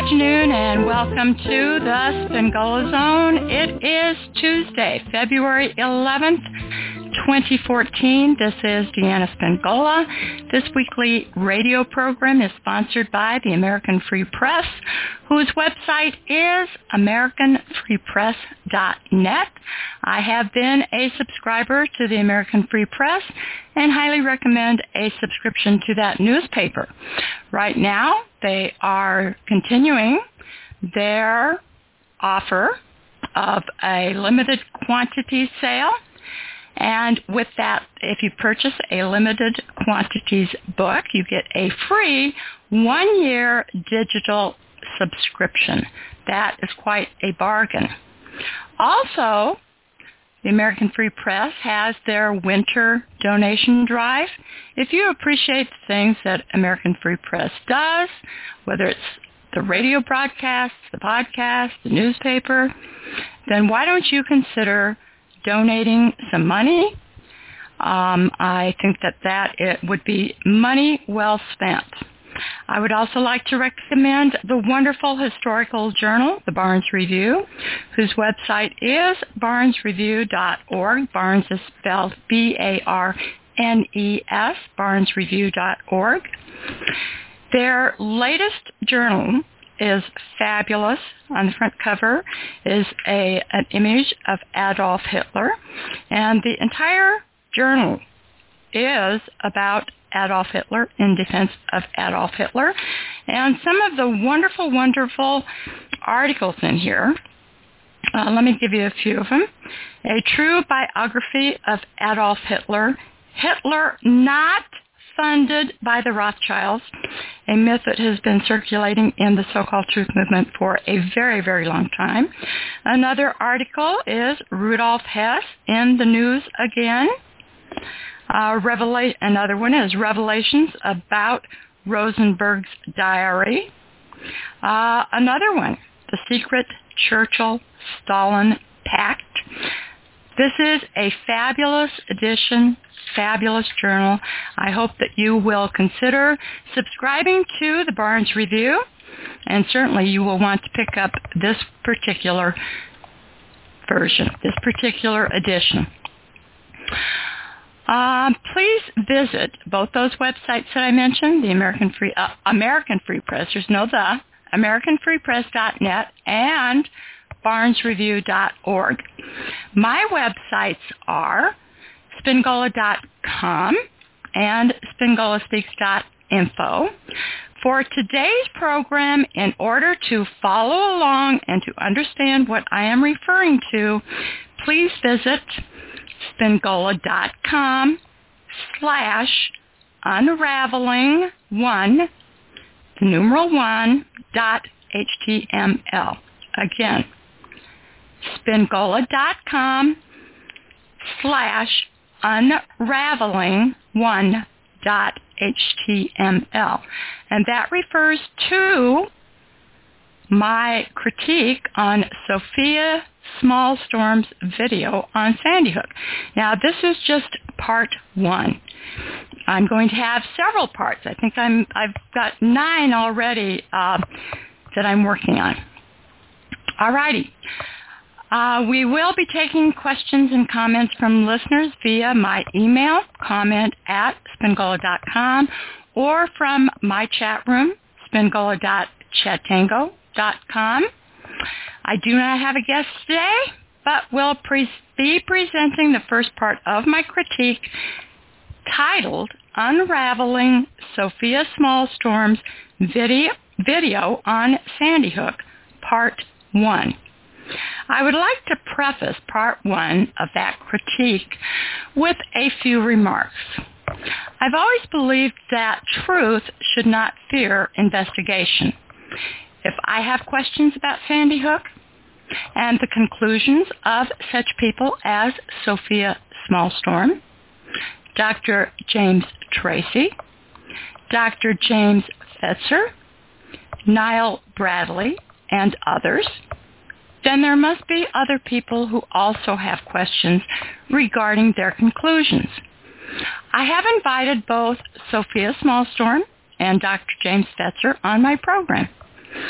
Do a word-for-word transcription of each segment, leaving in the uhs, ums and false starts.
afternoon and welcome to the Spingola Zone. It is Tuesday, February eleventh, twenty fourteen. This is Deanna Spingola. This weekly radio program is sponsored by the American Free Press, whose website is american free press dot net. I have been a subscriber to the American Free Press and highly recommend a subscription to that newspaper. Right now, they are continuing their offer of a limited quantity sale. And with that, if you purchase a limited quantities book, you get a free one-year digital subscription. That is quite a bargain. Also, the American Free Press has their winter donation drive. If you appreciate the things that American Free Press does, whether it's the radio broadcasts, the podcast, the newspaper, then why don't you consider donating some money? Um, I think that that it would be money well spent. I would also like to recommend the wonderful historical journal, the Barnes Review, whose website is barnes review dot org. Barnes is spelled B A R N E S, barnes review dot org. Their latest journal is fabulous. On the front cover is a an image of Adolf Hitler, and the entire journal is about Adolf Hitler, in defense of Adolf Hitler. And some of the wonderful, wonderful articles in here, uh, let me give you a few of them. A true biography of Adolf Hitler. Hitler not funded by the Rothschilds, a myth that has been circulating in the so-called truth movement for a very, very long time. Another article is Rudolf Hess in the news again. Uh, revela- another one is Revelations about Rosenberg's diary. Uh, another one, The Secret Churchill-Stalin Pact. This is a fabulous edition, fabulous journal. I hope that you will consider subscribing to the Barnes Review, and certainly you will want to pick up this particular version, this particular edition. Um, please visit both those websites that I mentioned, the American Free uh, American Free Press, there's no the, american free press dot net, and barnes review dot org. My websites are spingola dot com and spingola speaks dot info. For today's program, in order to follow along and to understand what I am referring to, please visit spingola dot com slash unraveling one, the numeral one, dot html. Again, spingola dot com slash unraveling one dot html. And that refers to my critique on Sophia Smallstorm's video on Sandy Hook. Now, this is just part one. I'm going to have several parts. I think I'm, I've got nine already uh, that I'm working on. All righty. Uh, we will be taking questions and comments from listeners via my email, comment at spingola dot com, or from my chat room, spingola dot chatango dot com. I do not have a guest today, but will pre- be presenting the first part of my critique titled Unraveling Sophia Smallstorm's video, video on Sandy Hook, Part one. I would like to preface Part one of that critique with a few remarks. I've always believed that truth should not fear investigation. If I have questions about Sandy Hook and the conclusions of such people as Sophia Smallstorm, Doctor James Tracy, Doctor James Fetzer, Niall Bradley, and others, then there must be other people who also have questions regarding their conclusions. I have invited both Sophia Smallstorm and Doctor James Fetzer on my program.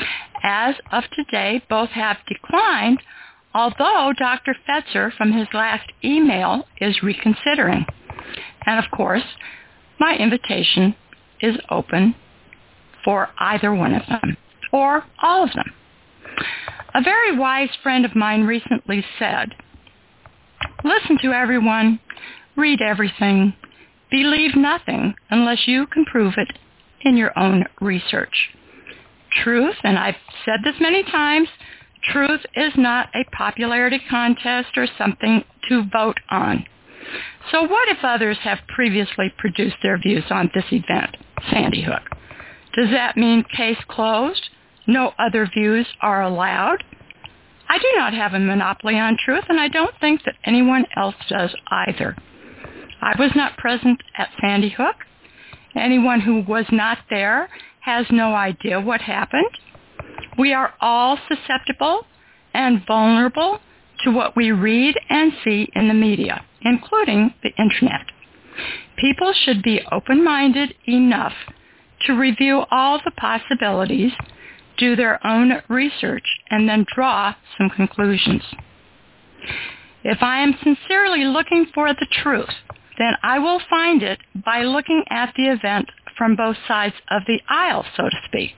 as of today, both have declined, although Doctor Fetzer from his last email is reconsidering. And of course, my invitation is open for either one of them, or all of them. A very wise friend of mine recently said, "Listen to everyone, read everything, believe nothing unless you can prove it in your own research." Truth, and I've said this many times, truth is not a popularity contest or something to vote on. So what if others have previously produced their views on this event, Sandy Hook? Does that mean case closed? No other views are allowed? I do not have a monopoly on truth, and I don't think that anyone else does either. I was not present at Sandy Hook. Anyone who was not there has no idea what happened. We are all susceptible and vulnerable to what we read and see in the media, including the internet. People should be open-minded enough to review all the possibilities, do their own research, and then draw some conclusions. If I am sincerely looking for the truth, then I will find it by looking at the event from both sides of the aisle, so to speak.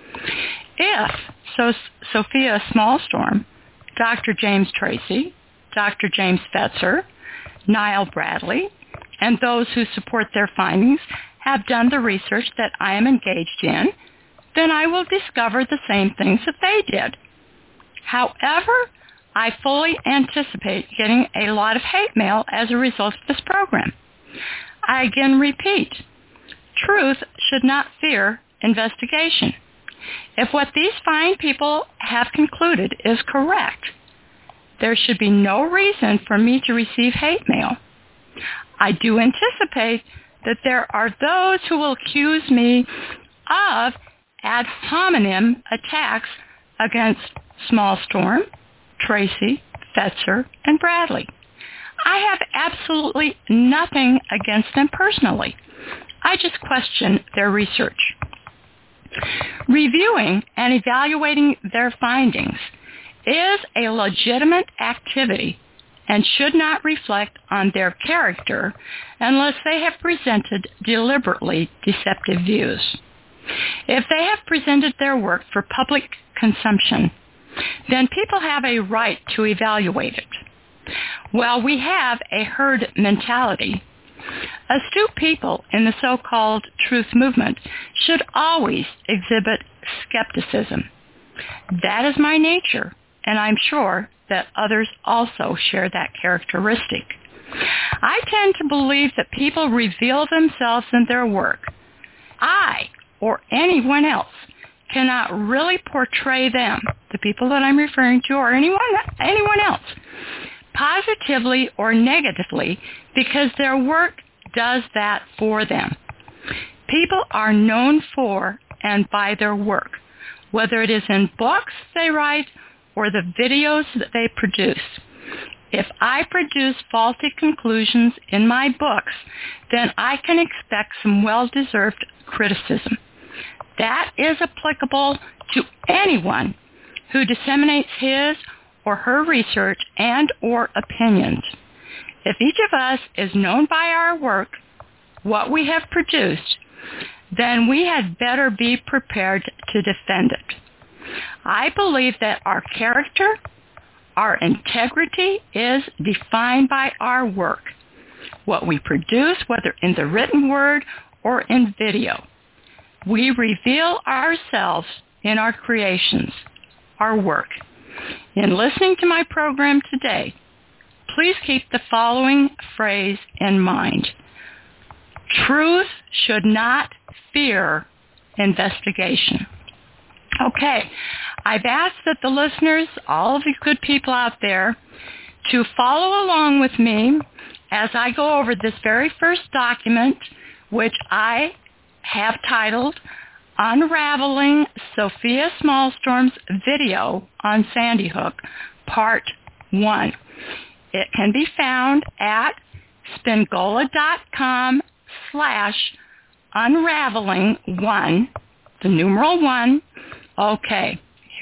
If so, Sophia Smallstorm, Doctor James Tracy, Doctor James Fetzer, Niall Bradley, and those who support their findings have done the research that I am engaged in, then I will discover the same things that they did. However, I fully anticipate getting a lot of hate mail as a result of this program. I again repeat, truth should not fear investigation. If what these fine people have concluded is correct, there should be no reason for me to receive hate mail. I do anticipate that there are those who will accuse me of ad hominem attacks against Smallstorm, Tracy, Fetzer, and Bradley. I have absolutely nothing against them personally. I just question their research. Reviewing and evaluating their findings is a legitimate activity and should not reflect on their character unless they have presented deliberately deceptive views. If they have presented their work for public consumption, then people have a right to evaluate it. While we have a herd mentality, astute people in the so-called truth movement should always exhibit skepticism. That is my nature, and I'm sure that others also share that characteristic. I tend to believe that people reveal themselves in their work. I, or anyone else, cannot really portray them, the people that I'm referring to, or anyone, anyone else, positively or negatively, because their work does that for them. People are known for and by their work, whether it is in books they write or the videos that they produce. If I produce faulty conclusions in my books, then I can expect some well-deserved criticism. That is applicable to anyone who disseminates his or her research and or opinions. If each of us is known by our work, what we have produced, then we had better be prepared to defend it. I believe that our character, our integrity is defined by our work, what we produce, whether in the written word or in video. We reveal ourselves in our creations, our work. In listening to my program today, please keep the following phrase in mind. Truth should not fear investigation. Okay, I've asked that the listeners, all of you good people out there, to follow along with me as I go over this very first document, which I have titled Unraveling Sophia Smallstorm's Video on Sandy Hook, Part one. It can be found at spingola.com slash unraveling one, the numeral one. Okay,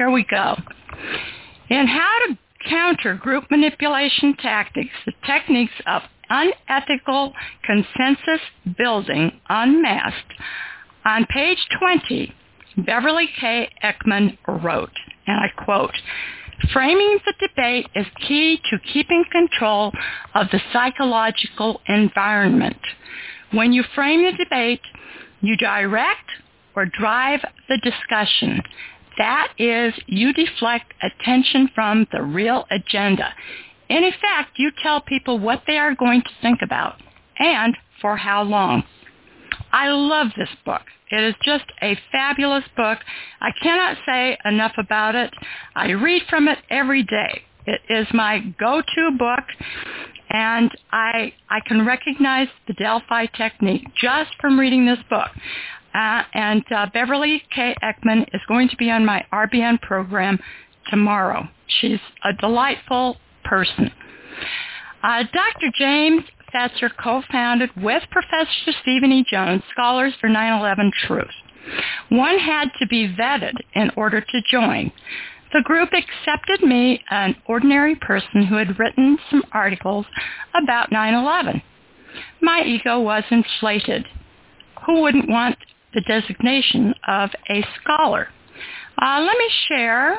here we go. In How to Counter Group Manipulation Tactics, the Techniques of Unethical Consensus Building Unmasked, on page twenty, Beverly K. Eckman wrote, and I quote, "Framing the debate is key to keeping control of the psychological environment. When you frame the debate, you direct or drive the discussion. That is, you deflect attention from the real agenda. In effect, you tell people what they are going to think about and for how long." I love this book. It is just a fabulous book. I cannot say enough about it. I read from it every day. It is my go-to book, and I I can recognize the Delphi technique just from reading this book. Uh, and uh, Beverly K. Eckman is going to be on my R B N program tomorrow. She's a delightful person. Uh, Doctor James Fetzer co-founded with Professor Stephen E. Jones Scholars for nine eleven Truth. One had to be vetted in order to join. The group accepted me, an ordinary person who had written some articles about nine eleven. My ego was inflated. Who wouldn't want the designation of a scholar? Uh, let me share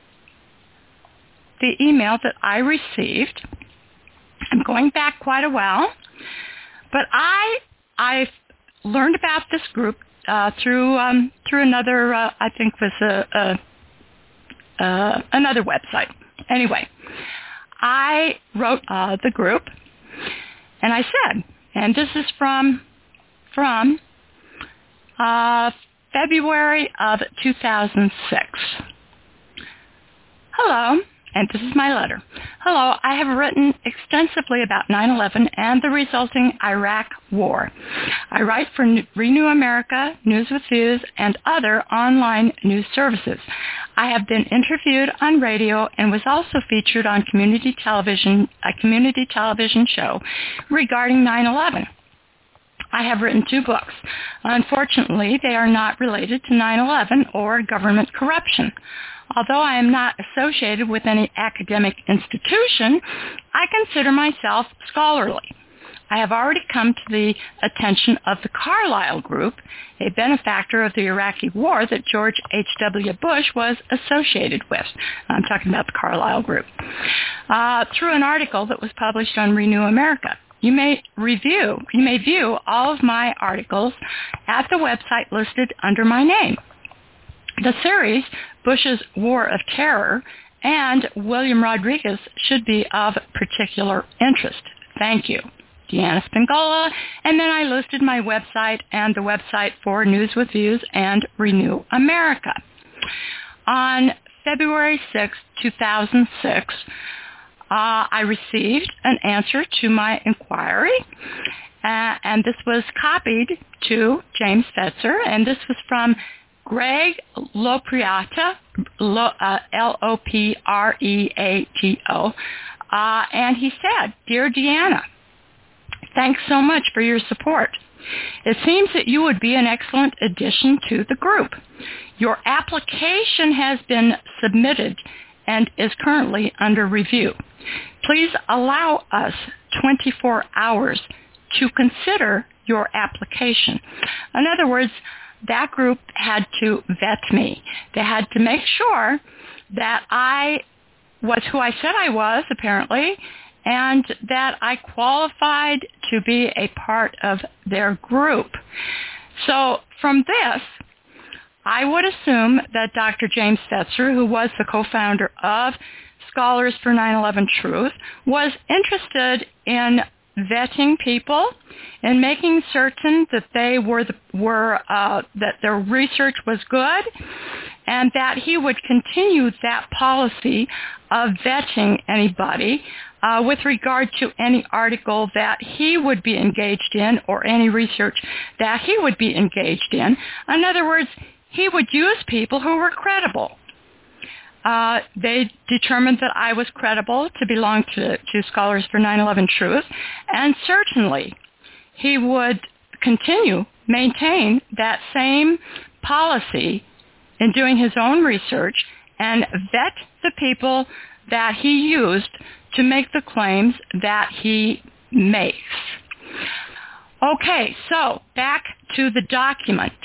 the email that I received. I'm going back quite a while, but I I learned about this group uh, through um, through another uh, I think was a, a uh, another website. Anyway, I wrote uh, the group, and I said, and this is from from uh, February of two thousand six. Hello. And this is my letter. Hello, I have written extensively about nine eleven and the resulting Iraq War. I write for Renew America, News with Views, and other online news services. I have been interviewed on radio and was also featured on community television, a community television show regarding nine eleven. I have written two books. Unfortunately, they are not related to nine eleven or government corruption. Although I am not associated with any academic institution, I consider myself scholarly. I have already come to the attention of the Carlyle Group, a benefactor of the Iraqi War that George H W Bush was associated with. I'm talking about the Carlyle Group. Uh, through an article that was published on Renew America. You may review, you may view all of my articles at the website listed under my name. The series, Bush's War of Terror, and William Rodriguez should be of particular interest. Thank you. Deanna Spingola. And then I listed my website and the website for News with Views and Renew America. On February sixth, two thousand six, uh, I received an answer to my inquiry, uh, and this was copied to James Fetzer, and this was from Greg Lopriato, uh, L O P R E A T O, uh, and he said, "Dear Deanna, thanks so much for your support. It seems that you would be an excellent addition to the group. Your application has been submitted and is currently under review. Please allow us twenty-four hours to consider your application." In other words, that group had to vet me. They had to make sure that I was who I said I was, apparently, and that I qualified to be a part of their group. So from this, I would assume that Doctor James Fetzer, who was the co-founder of Scholars for nine eleven Truth, was interested in vetting people and making certain that they were the, were uh, that their research was good, and that he would continue that policy of vetting anybody uh, with regard to any article that he would be engaged in or any research that he would be engaged in. In other words, he would use people who were credible. Uh, they determined that I was credible to belong to, to Scholars for nine eleven Truth, and certainly he would continue, maintain that same policy in doing his own research and vet the people that he used to make the claims that he makes. Okay, so back to the document.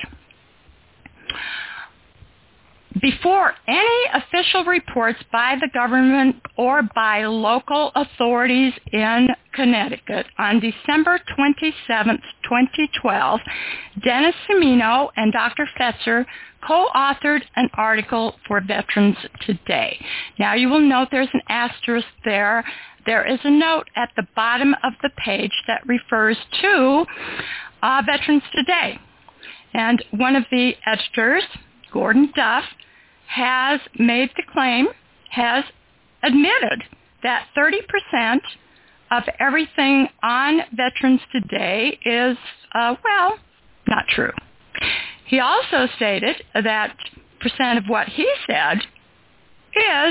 Before any official reports by the government or by local authorities in Connecticut, on December twenty-seventh, twenty twelve, Dennis Cimino and Doctor Fetzer co-authored an article for Veterans Today. Now you will note there's an asterisk there. There is a note at the bottom of the page that refers to uh, Veterans Today. And one of the editors, Gordon Duff, has made the claim, has admitted that thirty percent of everything on Veterans Today is, uh, well, not true. He also stated that percent of what he said is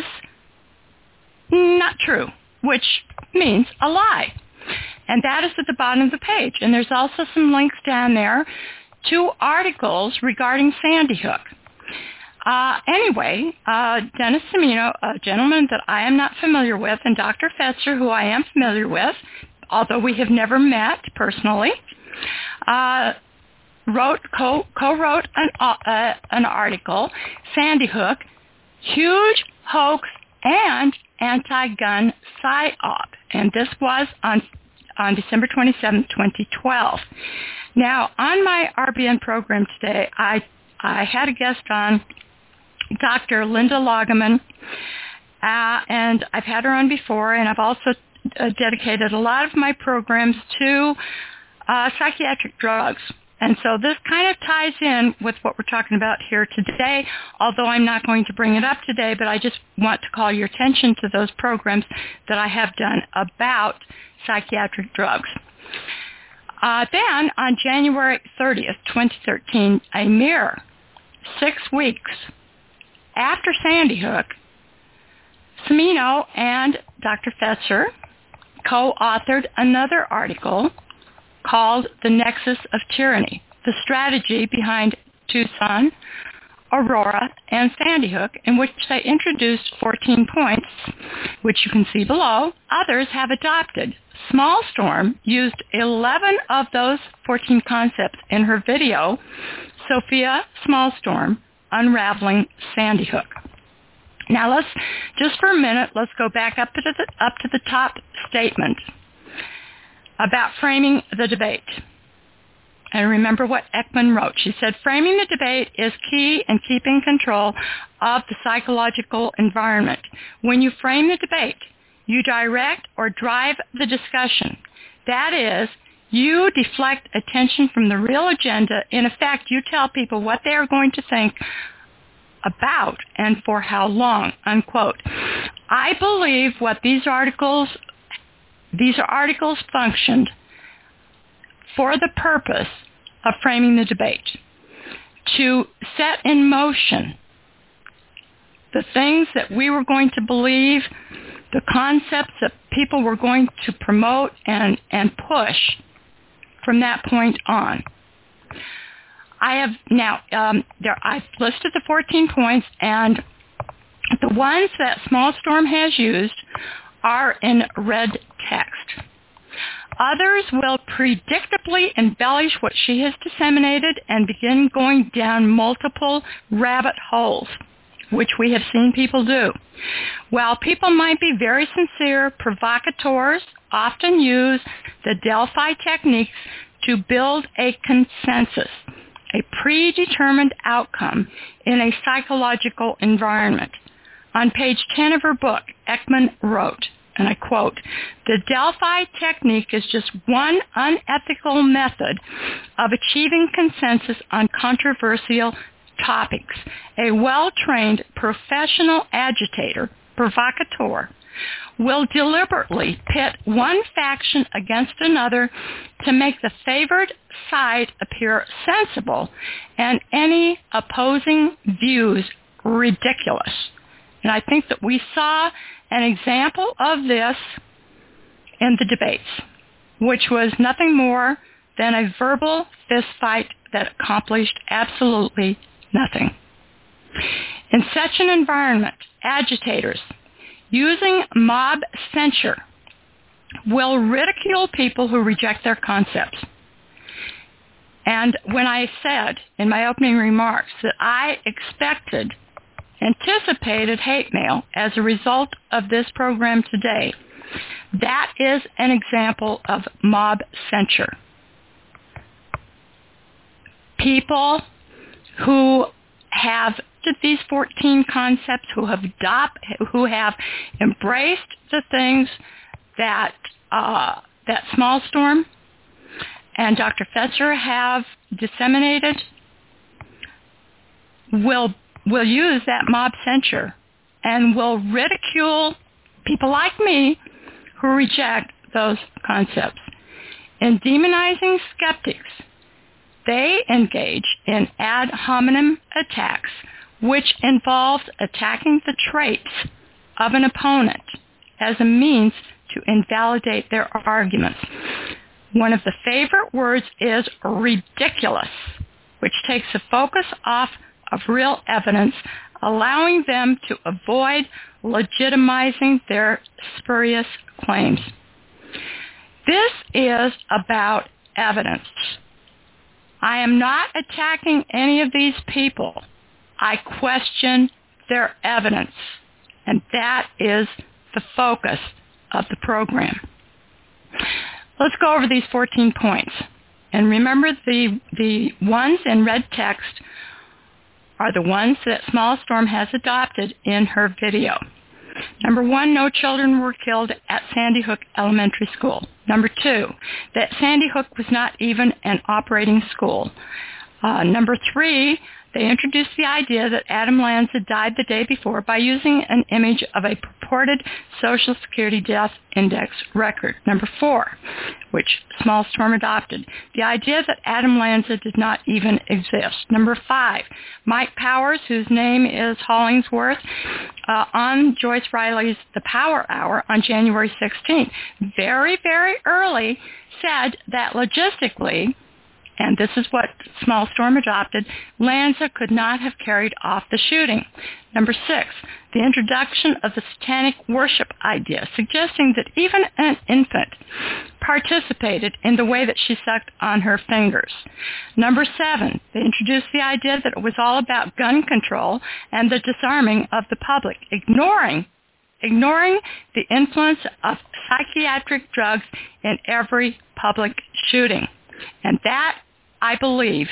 not true, which means a lie. And that is at the bottom of the page. And there's also some links down there to articles regarding Sandy Hook. Uh, anyway, uh, Dennis Cimino, a gentleman that I am not familiar with, and Doctor Fetzer, who I am familiar with, although we have never met personally, uh, wrote co- co-wrote an, uh, an article, Sandy Hook, Huge Hoax and Anti-Gun Psyop. And this was on on December twenty-seventh, twenty twelve. Now, on my R B N program today, I I had a guest on, Doctor Linda Loggeman, uh, and I've had her on before, and I've also uh, dedicated a lot of my programs to uh, psychiatric drugs. And so this kind of ties in with what we're talking about here today, although I'm not going to bring it up today, but I just want to call your attention to those programs that I have done about psychiatric drugs. Uh, then, on January thirtieth, twenty thirteen, a mere six weeks after Sandy Hook, Cimino and Doctor Fetzer co-authored another article called The Nexus of Tyranny, the strategy behind Tucson, Aurora, and Sandy Hook, in which they introduced fourteen points, which you can see below. Others have adopted. Small Storm used eleven of those fourteen concepts in her video, Sophia Smallstorm, Unraveling Sandy Hook. Now let's, just for a minute, let's go back up to the, up to the top statement about framing the debate. And remember what Ekman wrote. She said, framing the debate is key in keeping control of the psychological environment. When you frame the debate, you direct or drive the discussion. That is, you deflect attention from the real agenda. In effect, you tell people what they are going to think about and for how long, unquote. I believe what these articles These articles functioned for the purpose of framing the debate, to set in motion the things that we were going to believe, the concepts that people were going to promote and, and push from that point on. I have now, um, there, I've listed the fourteen points, and the ones that Small Storm has used are in red text. Others will predictably embellish what she has disseminated and begin going down multiple rabbit holes, which we have seen people do. While people might be very sincere, provocateurs often use the Delphi techniques to build a consensus, a predetermined outcome in a psychological environment. On page ten of her book, Ekman wrote, and I quote, the Delphi technique is just one unethical method of achieving consensus on controversial topics. A well-trained professional agitator, provocateur, will deliberately pit one faction against another to make the favored side appear sensible and any opposing views ridiculous. And I think that we saw an example of this in the debates, which was nothing more than a verbal fistfight that accomplished absolutely nothing. In such an environment, agitators, using mob censure, will ridicule people who reject their concepts. And when I said in my opening remarks that I expected, anticipated hate mail as a result of this program today, that is an example of mob censure. People who have these fourteen concepts, who have adopt, who have embraced the things that uh, that Small Storm and Doctor Fetzer have disseminated, will will use that mob censure and will ridicule people like me who reject those concepts. In demonizing skeptics, they engage in ad hominem attacks, which involves attacking the traits of an opponent as a means to invalidate their arguments. One of the favorite words is ridiculous, which takes the focus off of real evidence, allowing them to avoid legitimizing their spurious claims. This is about evidence. I am not attacking any of these people. I question their evidence, and that is the focus of the program. Let's go over these fourteen points. And remember, the, the ones in red text are the ones that Small Storm has adopted in her video. Number one, no children were killed at Sandy Hook Elementary School. Number two, that Sandy Hook was not even an operating school. Uh, number three, they introduced the idea that Adam Lanza died the day before by using an image of a purported Social Security death index record. Number four, which Small Storm adopted, the idea that Adam Lanza did not even exist. Number five, Mike Powers, whose name is Hollingsworth, uh, on Joyce Riley's The Power Hour on January sixteenth, very, very early said that logistically, and this is what Small Storm adopted, Lanza could not have carried off the shooting. Number six, the introduction of the satanic worship idea, suggesting that even an infant participated in the way that she sucked on her fingers. Number seven, they introduced the idea that it was all about gun control and the disarming of the public, ignoring ignoring the influence of psychiatric drugs in every public shooting. And that, I believe,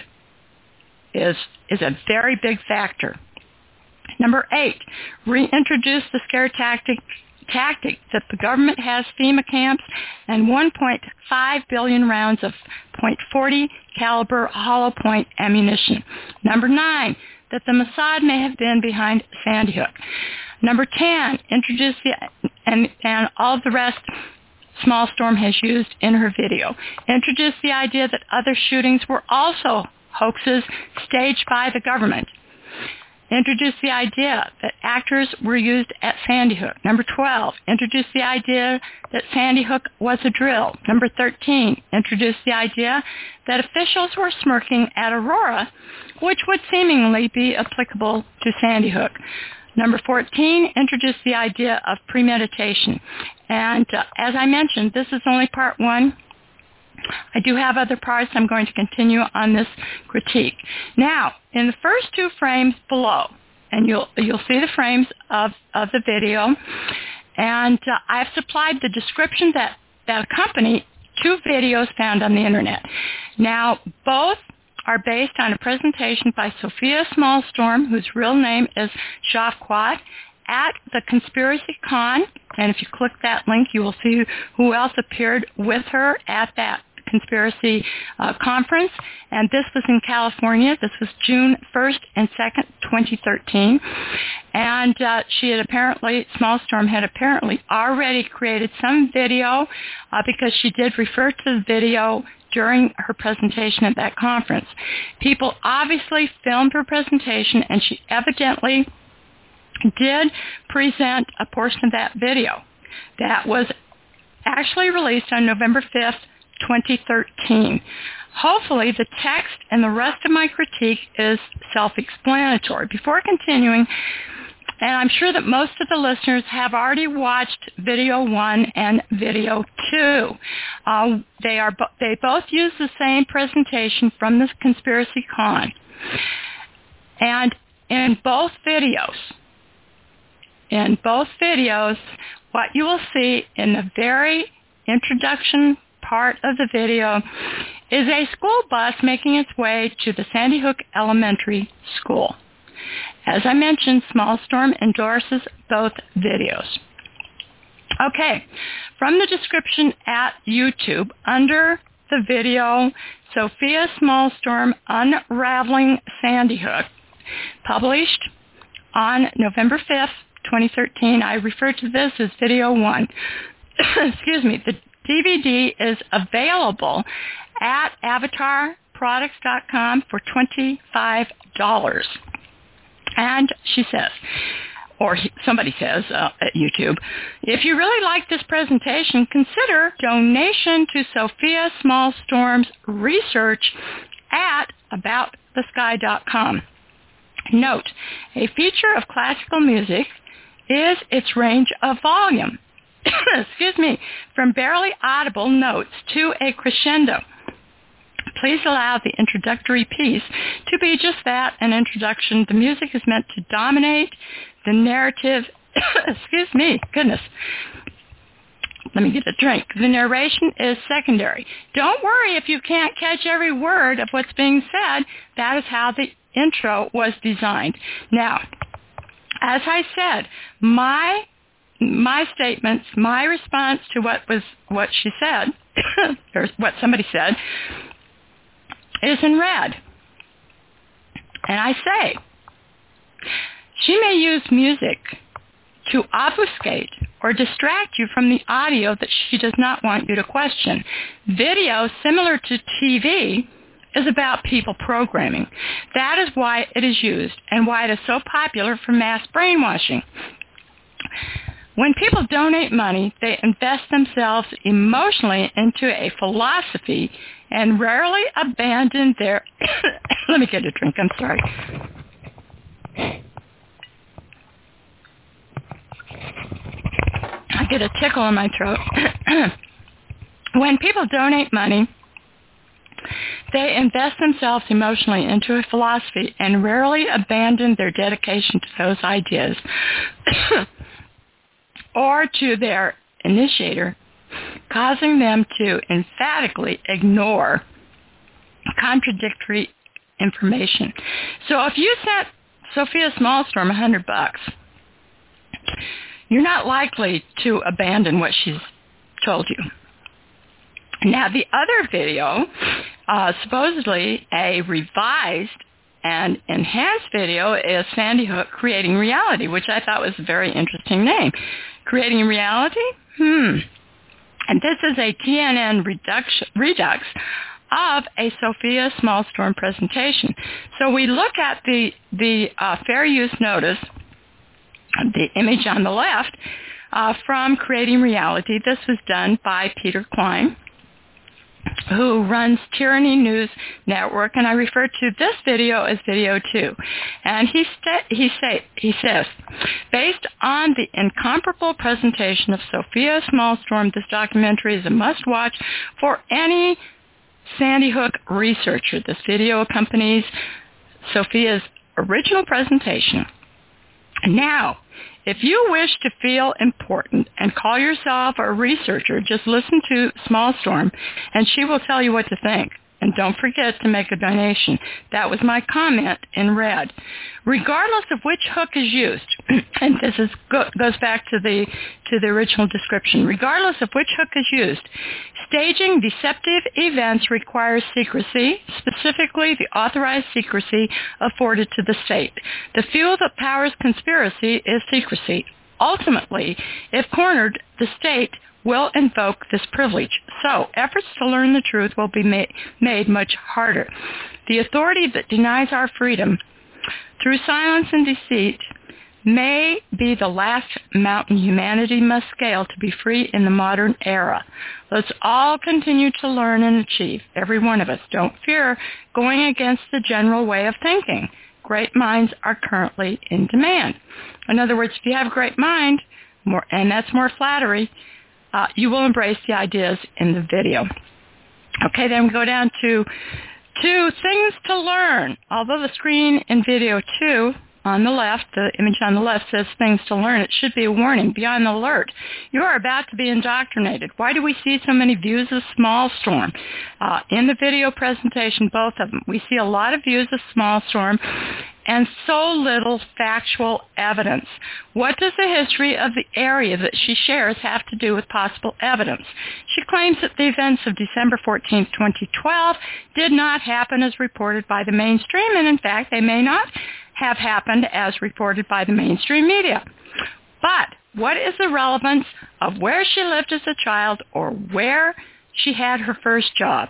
is, is a very big factor. Number eight, reintroduce the scare tactic, tactic that the government has FEMA camps and one point five billion rounds of point four zero caliber hollow point ammunition. Number nine, that the Mossad may have been behind Sandy Hook. Number ten, introduce the, and, and all of the rest Small Storm has used in her video. Introduce the idea that other shootings were also hoaxes staged by the government. Introduce the idea that actors were used at Sandy Hook. Number twelve, introduce the idea that Sandy Hook was a drill. Number thirteen, introduce the idea that officials were smirking at Aurora, which would seemingly be applicable to Sandy Hook. Number fourteen, introduce the idea of premeditation. And uh, as I mentioned, this is only part one. I do have other parts. I'm going to continue on this critique. Now, in the first two frames below, and you'll you'll see the frames of, of the video, and uh, I've supplied the description that, that accompany two videos found on the Internet. Now, both are based on a presentation by Sophia Small Storm, whose real name is Shafquat, at the Conspiracy Con. And if you click that link, you will see who else appeared with her at that conspiracy uh, conference. And this was in California. This was June first and second, twenty thirteen. And uh, she had apparently, Small Storm had apparently already created some video uh, because she did refer to the video during her presentation at that conference. People obviously filmed her presentation, and she evidently did present a portion of that video that was actually released on November fifth, twenty thirteen. Hopefully, the text and the rest of my critique is self-explanatory. Before continuing, and I'm sure that most of the listeners have already watched video one and video two. Uh, they are bo- they both use the same presentation from the Conspiracy Con. And in both videos, in both videos, what you will see in the very introduction part of the video is a school bus making its way to the Sandy Hook Elementary School. As I mentioned, Small Storm endorses both videos. Okay, from the description at YouTube, under the video, Sophia Smallstorm Unraveling Sandy Hook, published on November fifth, twenty thirteen. I refer to this as video one. Excuse me. The D V D is available at avatar products dot com for twenty-five dollars. And she says, or he, somebody says uh, at YouTube, if you really like this presentation, consider donation to Sophia Smallstorm's research at about the sky dot com. Note, a feature of classical music is its range of volume. Excuse me, from barely audible notes to a crescendo. Please allow the introductory piece to be just that, an introduction. The music is meant to dominate the narrative. Excuse me, goodness. Let me get a drink. The narration is secondary. Don't worry if you can't catch every word of what's being said. That is how the intro was designed. Now, as I said, my my statements, my response to what was what she said, or what somebody said, is in red. And I say, she may use music to obfuscate or distract you from the audio that she does not want you to question. Video, similar to T V, is about people programming. That is why it is used and why it is so popular for mass brainwashing. When people donate money, they invest themselves emotionally into a philosophy and rarely abandon their... Let me get a drink, I'm sorry. I get a tickle in my throat. When people donate money, they invest themselves emotionally into a philosophy and rarely abandon their dedication to those ideas or to their initiator, causing them to emphatically ignore contradictory information. So if you sent Sophia Smallstorm a hundred bucks, you're not likely to abandon what she's told you. Now, the other video, uh, supposedly a revised and enhanced video, is Sandy Hook Creating Reality, which I thought was a very interesting name. Creating Reality? Hmm. And this is a T N N redux, redux of a Sophia Smallstorm presentation. So we look at the, the uh, fair use notice, the image on the left, uh, from Creating Reality. This was done by Peter Klein, who runs Tyranny News Network, and I refer to this video as video two. And he sta- he say he says, based on the incomparable presentation of Sophia Smallstorm, this documentary is a must-watch for any Sandy Hook researcher. This video accompanies Sophia's original presentation. Now, if you wish to feel important and call yourself a researcher, just listen to Smallstorm, and she will tell you what to think. And don't forget to make a donation. That was my comment in red. Regardless of which hook is used, and this is go, goes back to the to the original description, regardless of which hook is used, staging deceptive events requires secrecy, specifically the authorized secrecy afforded to the state. The fuel that powers conspiracy is secrecy. Ultimately, if cornered, the state will invoke this privilege. So efforts to learn the truth will be ma- made much harder. The authority that denies our freedom through silence and deceit may be the last mountain humanity must scale to be free in the modern era. Let's all continue to learn and achieve, every one of us. Don't fear going against the general way of thinking. Great minds are currently in demand. In other words, if you have a great mind, more, and that's more flattery, uh, you will embrace the ideas in the video. Okay, then we go down to two things to learn. Although the screen in video two on the left, the image on the left says things to learn, it should be a warning. Be on the alert. You are about to be indoctrinated. Why do we see so many views of Small Storm? Uh, in the video presentation, both of them, we see a lot of views of Small Storm and so little factual evidence. What does the history of the area that she shares have to do with possible evidence? She claims that the events of December fourteenth, twenty twelve did not happen as reported by the mainstream, and in fact, they may not have happened as reported by the mainstream media. But what is the relevance of where she lived as a child or where she had her first job?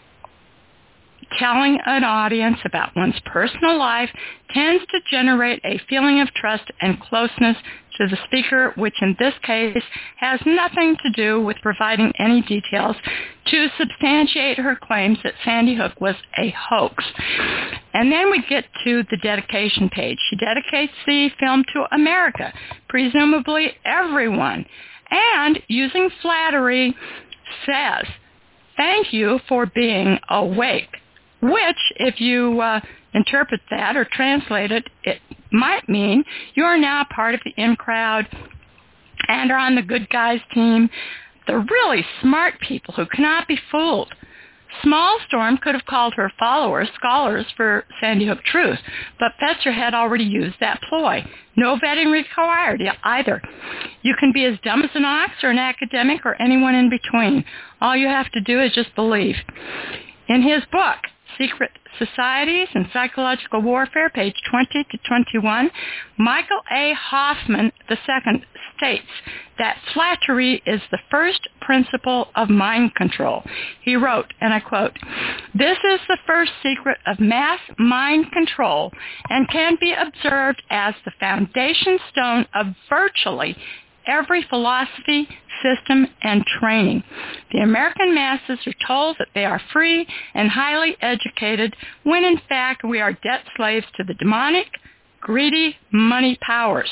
Telling an audience about one's personal life tends to generate a feeling of trust and closeness to the speaker, which in this case has nothing to do with providing any details to substantiate her claims that Sandy Hook was a hoax. And then we get to the dedication page. She dedicates the film to America, presumably everyone, and using flattery says, "Thank you for being awake," which, if you uh, interpret that or translate it, it might mean you are now part of the in crowd and are on the good guys team, the really smart people who cannot be fooled. Small Storm could have called her followers scholars for Sandy Hook truth, but Fetzer had already used that ploy. No vetting required either. You can be as dumb as an ox or an academic or anyone in between. All you have to do is just believe. In his book, Secret Societies and Psychological Warfare, page twenty to twenty-one, Michael A. Hoffman the Second states that flattery is the first principle of mind control. He wrote, and I quote, "This is the first secret of mass mind control and can be observed as the foundation stone of virtually every philosophy, system, and training. The American masses are told that they are free and highly educated, when in fact we are debt slaves to the demonic, greedy money powers."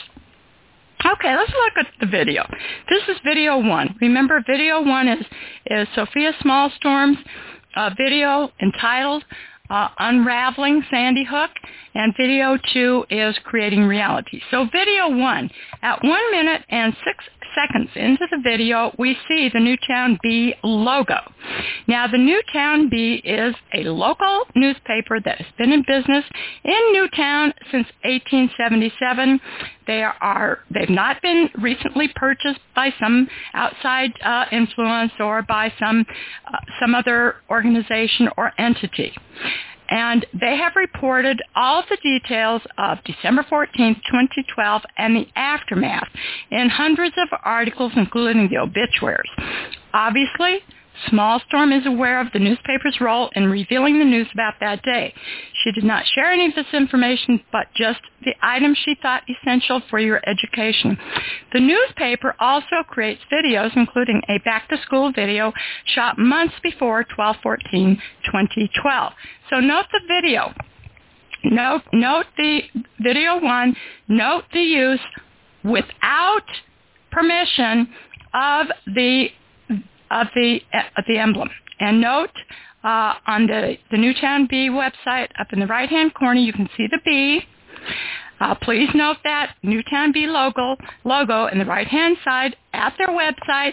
Okay, let's look at the video. This is video one. Remember, video one is, is Sophia Smallstorm's uh, video entitled Uh, Unraveling Sandy Hook, and video two is Creating Reality. So video one, at one minute and six seconds into the video, we see the Newtown Bee logo. Now, the Newtown Bee is a local newspaper that has been in business in Newtown since eighteen seventy-seven. They are, they've not been recently purchased by some outside uh, influence or by some, uh, some other organization or entity. And they have reported all of the details of December fourteenth, twenty twelve, and the aftermath in hundreds of articles, including the obituaries. Obviously, Small Storm is aware of the newspaper's role in revealing the news about that day. She did not share any of this information, but just the items she thought essential for your education. The newspaper also creates videos, including a back-to-school video shot months before twelve fourteen twenty twelve. So note the video. Note, note the video one. Note the use without permission of the of the of the emblem. And note uh, on the, the Newtown Bee website, up in the right-hand corner, you can see the bee. Uh, please note that Newtown Bee logo, logo in the right-hand side at their website.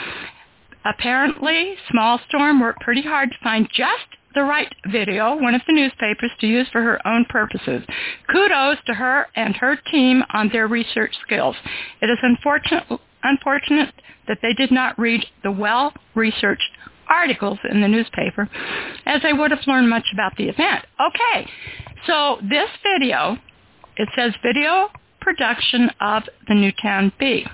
Apparently, Small Storm worked pretty hard to find just the right video, one of the newspapers, to use for her own purposes. Kudos to her and her team on their research skills. It is unfortunate, unfortunate that they did not read the well-researched articles in the newspaper, as they would have learned much about the event. Okay, so this video, it says video production of the Newtown Bee,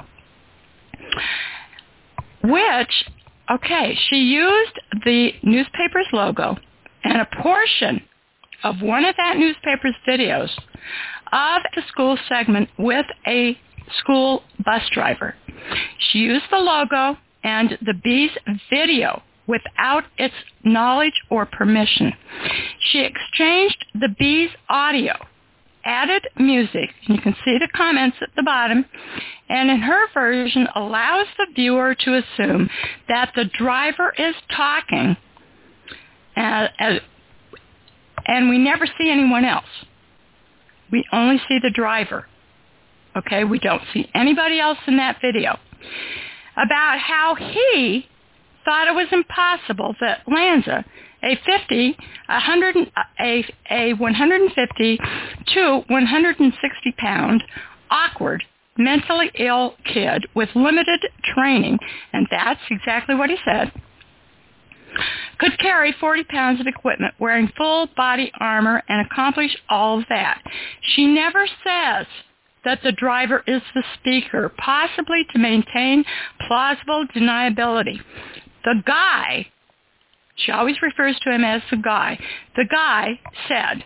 which, okay, she used the newspaper's logo and a portion of one of that newspaper's videos of the school segment with a school bus driver. She used the logo and the Bees video without its knowledge or permission. She exchanged the Bees audio, added music, and you can see the comments at the bottom, and in her version allows the viewer to assume that the driver is talking, uh, uh, and we never see anyone else. We only see the driver. Okay, we don't see anybody else in that video. About how he thought it was impossible that Lanza, a fifty, a hundred, a a one hundred fifty to one hundred sixty pound, awkward, mentally ill kid with limited training, and that's exactly what he said, could carry forty pounds of equipment wearing full body armor and accomplish all of that. She never says that the driver is the speaker, possibly to maintain plausible deniability. The guy, she always refers to him as the guy, the guy said,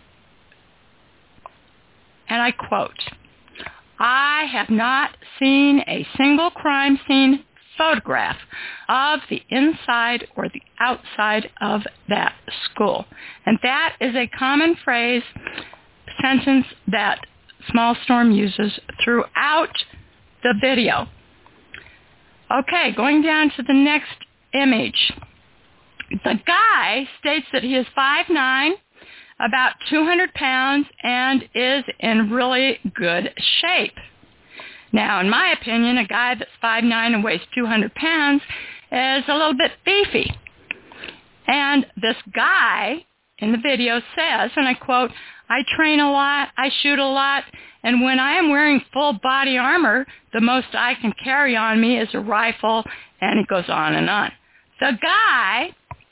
and I quote, "I have not seen a single crime scene photograph of the inside or the outside of that school." And that is a common phrase, sentence that Small Storm uses throughout the video. Okay, going down to the next image. The guy states that he is five nine, about two hundred pounds, and is in really good shape. Now, in my opinion, a guy that's five nine and weighs two hundred pounds is a little bit beefy. And this guy in the video says, and I quote, "I train a lot, I shoot a lot, and when I am wearing full body armor, the most I can carry on me is a rifle," and it goes on and on. The guy,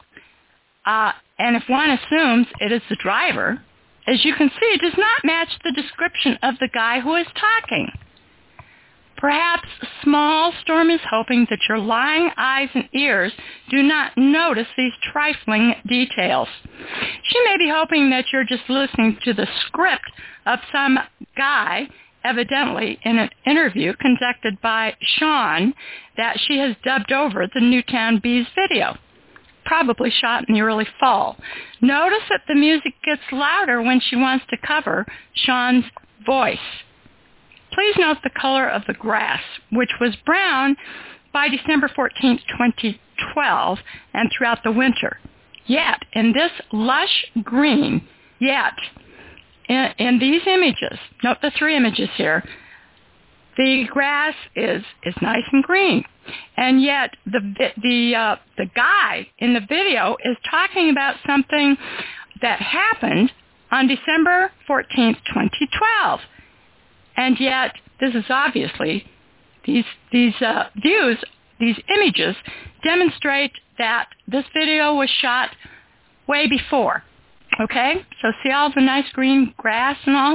uh, and if one assumes it is the driver, as you can see, does not match the description of the guy who is talking. Perhaps Small Storm is hoping that your lying eyes and ears do not notice these trifling details. She may be hoping that you're just listening to the script of some guy, evidently in an interview conducted by Sean, that she has dubbed over the Newtown Bees video, probably shot in the early fall. Notice that the music gets louder when she wants to cover Sean's voice. Please note the color of the grass, which was brown by December fourteenth, twenty twelve, and throughout the winter. Yet, in this lush green, yet, in, in these images, note the three images here, the grass is, is nice and green. And yet, the, the, uh, the guy in the video is talking about something that happened on December fourteenth, twenty twelve. And yet, this is obviously, these, these uh, views, these images demonstrate that this video was shot way before. Okay? So see all the nice green grass and all?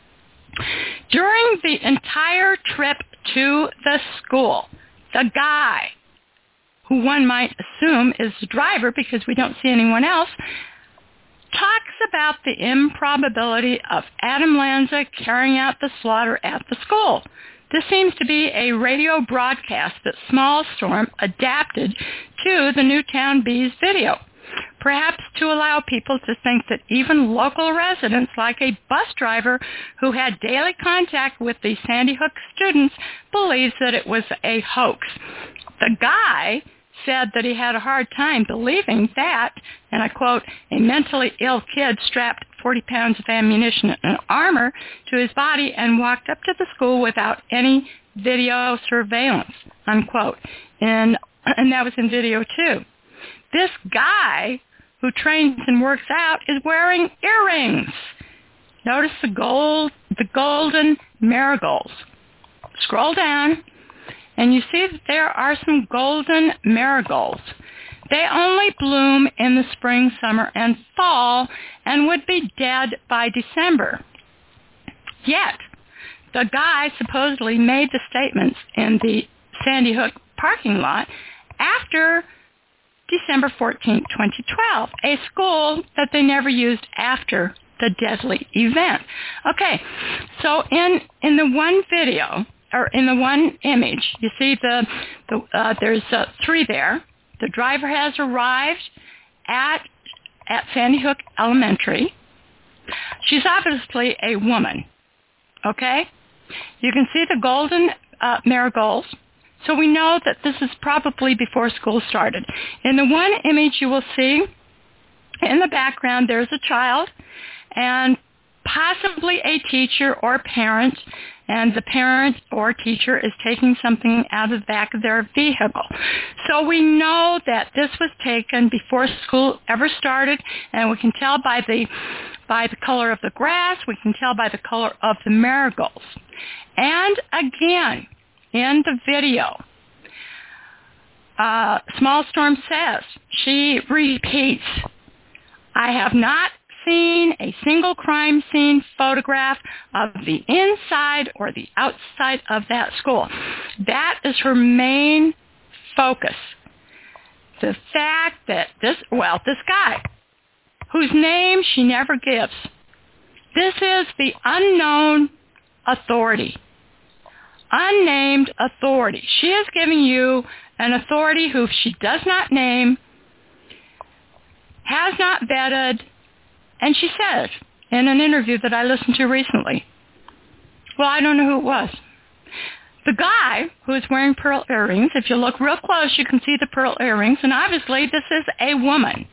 During the entire trip to the school, the guy, who one might assume is the driver because we don't see anyone else, talks about the improbability of Adam Lanza carrying out the slaughter at the school. This seems to be a radio broadcast that Small Storm adapted to the Newtown Bees video, perhaps to allow people to think that even local residents, like a bus driver who had daily contact with the Sandy Hook students, believes that it was a hoax. The guy said that he had a hard time believing that, and I quote, "a mentally ill kid strapped forty pounds of ammunition and armor to his body and walked up to the school without any video surveillance," unquote. And, and that was in video two. This guy who trains and works out is wearing earrings. Notice the gold, the golden marigolds. Scroll down, and you see that there are some golden marigolds. They only bloom in the spring, summer, and fall, and would be dead by December. Yet, the guy supposedly made the statements in the Sandy Hook parking lot after December fourteenth, twenty twelve, a school that they never used after the deadly event. Okay, so in, in the one video, or in the one image, you see the, the uh, there's uh, three there. The driver has arrived at, at Sandy Hook Elementary. She's obviously a woman, okay? You can see the golden uh, marigolds. So we know that this is probably before school started. In the one image you will see in the background there's a child and possibly a teacher or parent, and the parent or teacher is taking something out of the back of their vehicle. So we know that this was taken before school ever started, and we can tell by the by the color of the grass, we can tell by the color of the marigolds. And again, in the video, uh, Small Storm says, she repeats, I have not seen a single crime scene photograph of the inside or the outside of that school. That is her main focus. The fact that this, well, this guy, whose name she never gives, this is the unknown authority. Unnamed authority. She is giving you an authority who she does not name, has not vetted, and she said in an interview that I listened to recently, well, I don't know who it was. The guy who is wearing pearl earrings, if you look real close, you can see the pearl earrings, and obviously this is a woman.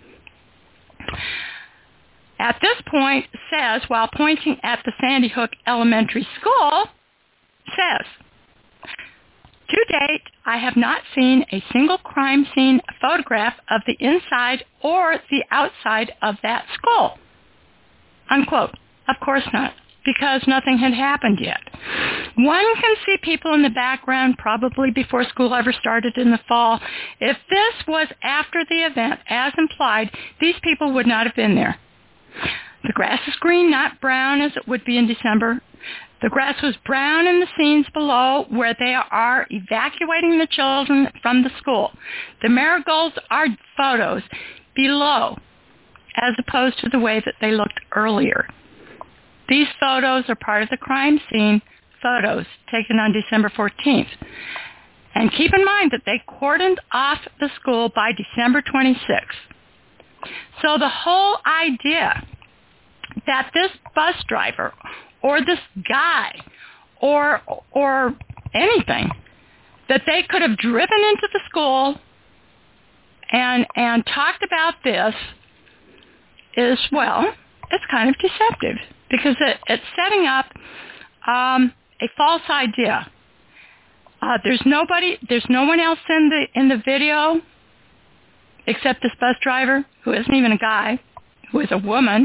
At this point, says, while pointing at the Sandy Hook Elementary School, says, to date, I have not seen a single crime scene photograph of the inside or the outside of that school. Unquote. Of course not, because nothing had happened yet. One can see people in the background probably before school ever started in the fall. If this was after the event, as implied, these people would not have been there. The grass is green, not brown as it would be in December. The grass was brown in the scenes below where they are evacuating the children from the school. The marigolds are photos below as opposed to the way that they looked earlier. These photos are part of the crime scene photos taken on December fourteenth. And keep in mind that they cordoned off the school by December twenty-sixth. So the whole idea that this bus driver or this guy or or anything, that they could have driven into the school and and talked about this is, well, it's kind of deceptive because it, it's setting up um, a false idea. Uh, there's nobody, there's no one else in the in the video except this bus driver, who isn't even a guy, who is a woman.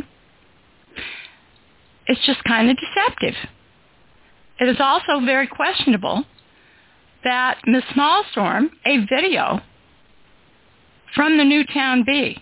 It's just kind of deceptive. It is also very questionable that Miz Smallstorm, a video from the Newtown Bee,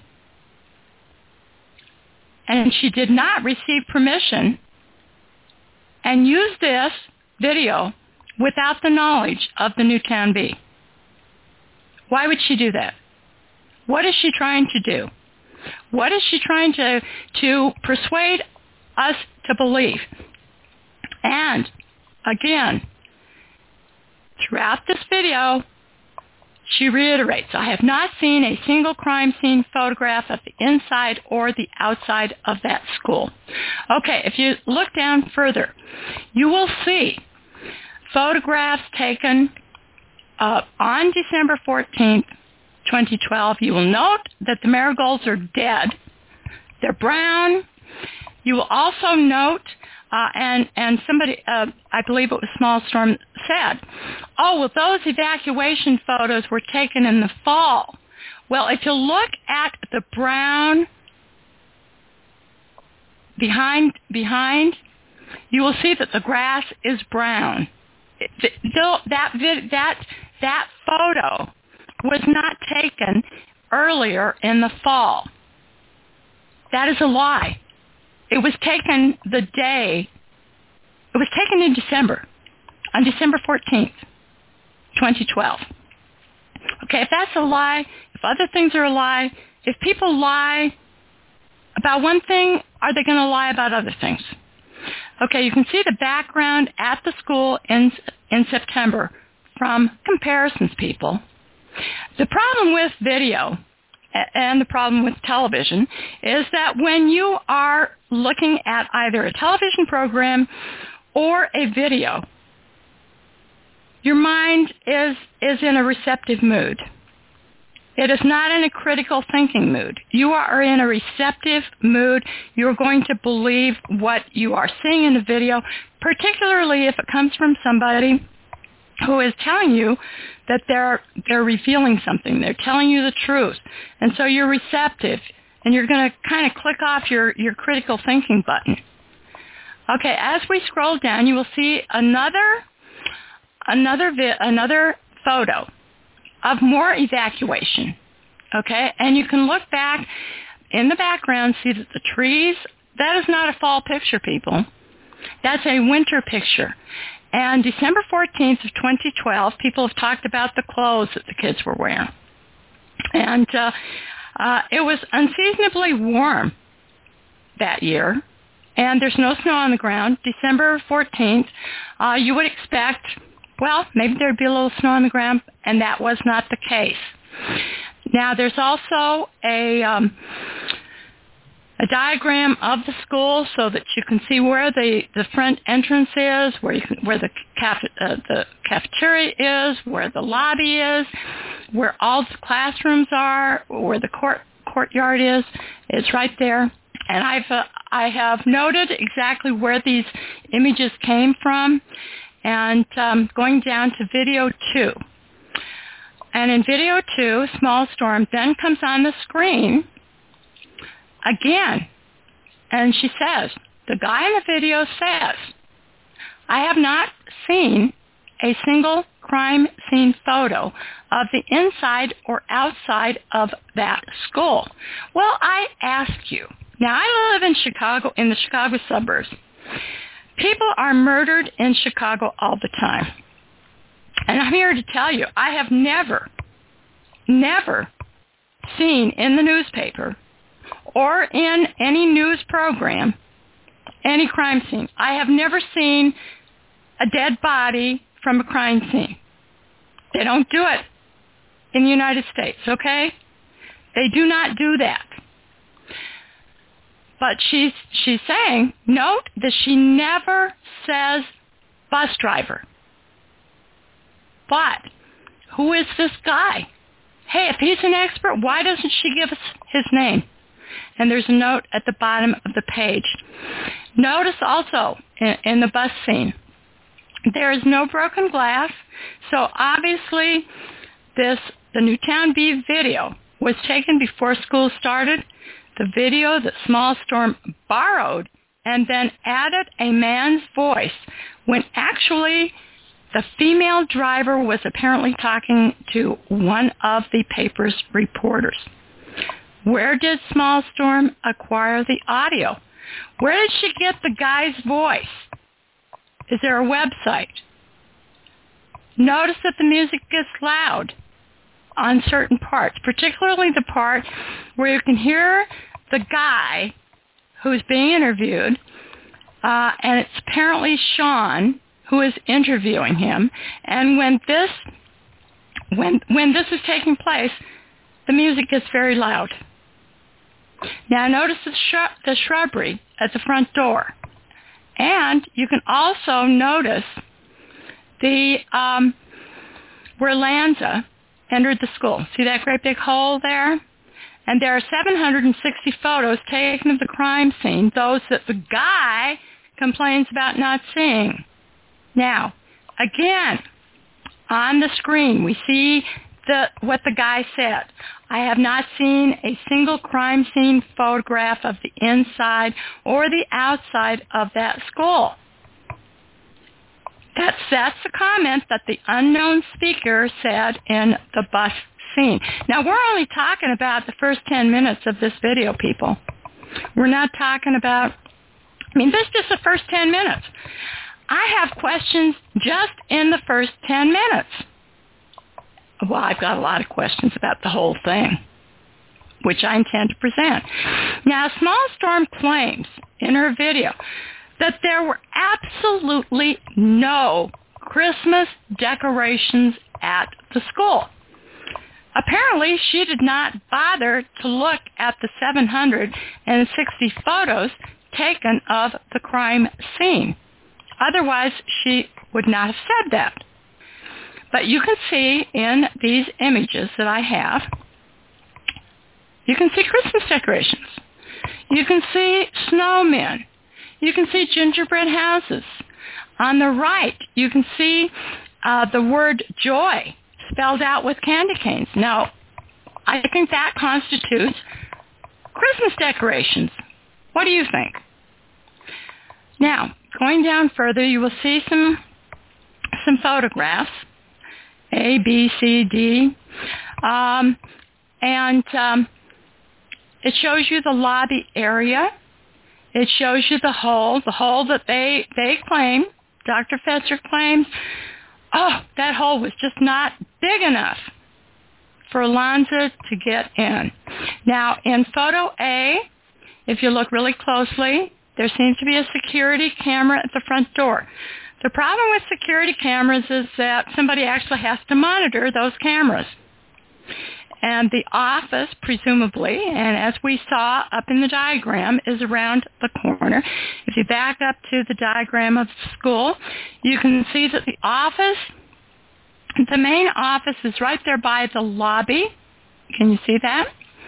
and she did not receive permission and used this video without the knowledge of the Newtown Bee. Why would she do that? What is she trying to do? What is she trying to, to persuade us to believe? And again, throughout this video, she reiterates, I have not seen a single crime scene photograph of the inside or the outside of that school. Okay, if you look down further, you will see photographs taken uh, on December fourteenth, twenty twelve. You will note that the marigolds are dead. They're brown. You will also note, uh, and, and somebody, uh, I believe it was Small Storm, said, oh, well, those evacuation photos were taken in the fall. Well, if you look at the brown behind, behind, you will see that the grass is brown. It, that, that, that photo was not taken earlier in the fall. That is a lie. It was taken the day, it was taken in December, on December fourteenth, twenty twelve. Okay, if that's a lie, if other things are a lie, if people lie about one thing are they going to lie about other things? Okay, you can see the background at the school in, in September from comparisons, people. The problem with video and the problem with television is that when you are looking at either a television program or a video, your mind is, is in a receptive mood. It is not in a critical thinking mood. You are in a receptive mood. You're going to believe what you are seeing in the video, particularly if it comes from somebody who is telling you that they're they're revealing something. They're telling you the truth. And so you're receptive, and you're going to kind of click off your, your critical thinking button. Okay, as we scroll down, you will see another another vi- another photo of more evacuation, okay? And you can look back in the background, see that the trees, that is not a fall picture, people. That's a winter picture. And December fourteenth of twenty twelve, people have talked about the clothes that the kids were wearing. And uh, uh, it was unseasonably warm that year, and there's no snow on the ground. December fourteenth, uh, you would expect, well, maybe there'd be a little snow on the ground, and that was not the case. Now, there's also a um, a diagram of the school so that you can see where the, the front entrance is, where you can, where the, caf- uh, the cafeteria is, where the lobby is, where all the classrooms are, where the court courtyard is. It's right there. And I've uh, I have noted exactly where these images came from. And um, going down to video two. And in video two, Small Storm then comes on the screen again. And she says, the guy in the video says, I have not seen a single crime scene photo of the inside or outside of that school. Well, I ask you, now I live in Chicago, in the Chicago suburbs. People are murdered in Chicago all the time. And I'm here to tell you, I have never, never seen in the newspaper or in any news program any crime scene. I have never seen a dead body from a crime scene. They don't do it in the United States, okay? They do not do that. But she's she's saying, note that she never says bus driver. But who is this guy? Hey, if he's an expert, why doesn't she give us his name? And there's a note at the bottom of the page. Notice also in, in the bus scene, there is no broken glass. So obviously this the Newtown Bee video was taken before school started. The video that Small Storm borrowed and then added a man's voice when actually the female driver was apparently talking to one of the paper's reporters. Where did Small Storm acquire the audio? Where did she get the guy's voice? Is there a website? Notice that the music gets loud on certain parts, particularly the part where you can hear the guy who's being interviewed, uh, and it's apparently Sean who is interviewing him. And when this, when when this is taking place, the music gets very loud. Now notice the, shrub, the shrubbery at the front door, and you can also notice the um, where Lanza entered the school. See that great big hole there? And there are seven hundred sixty photos taken of the crime scene, those that the guy complains about not seeing. Now, again, on the screen, we see the, what the guy said. I have not seen a single crime scene photograph of the inside or the outside of that school. That's, that's the comment that the unknown speaker said in the bus scene. Now, we're only talking about the first ten minutes of this video, people. We're not talking about, I mean, this is just the first ten minutes. I have questions just in the first ten minutes. Well, I've got a lot of questions about the whole thing. which I intend to present. Now, Small Storm claims in her video that there were absolutely no Christmas decorations at the school. Apparently, she did not bother to look at the seven hundred sixty photos taken of the crime scene. Otherwise, she would not have said that. But you can see in these images that I have, you can see Christmas decorations. You can see snowmen. You can see gingerbread houses. On the right, you can see uh, the word joy spelled out with candy canes. Now, I think that constitutes Christmas decorations. What do you think? Now, going down further, you will see some some photographs, A, B, C, D, um, and um, it shows you the lobby area. It shows you the hole, the hole that they, they claim, Doctor Fetzer claims, oh, that hole was just not big enough for Alonzo to get in. Now, in photo A, if you look really closely, there seems to be a security camera at the front door. The problem with security cameras is that somebody actually has to monitor those cameras. And the office, presumably, and as we saw up in the diagram, is around the corner. If you back up to the diagram of the school, you can see that the office, the main office is right there by the lobby. Can you see that?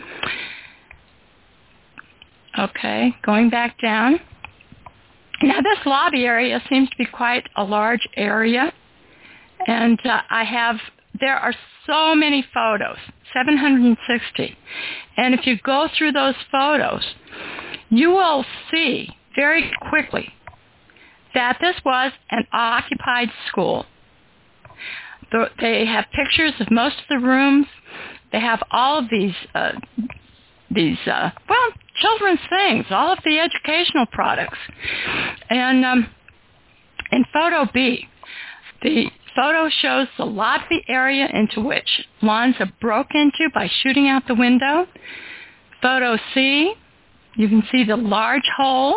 Okay, going back down. Now, this lobby area seems to be quite a large area. And uh, I have, there are so many photos, seven hundred sixty. And if you go through those photos, you will see very quickly that this was an occupied school. The, they have pictures of most of the rooms. They have all of these, uh, these uh, well, children's things, all of the educational products. And um, in photo B, the photo shows the lobby area into which Lanza broke into by shooting out the window. Photo C, you can see the large hole.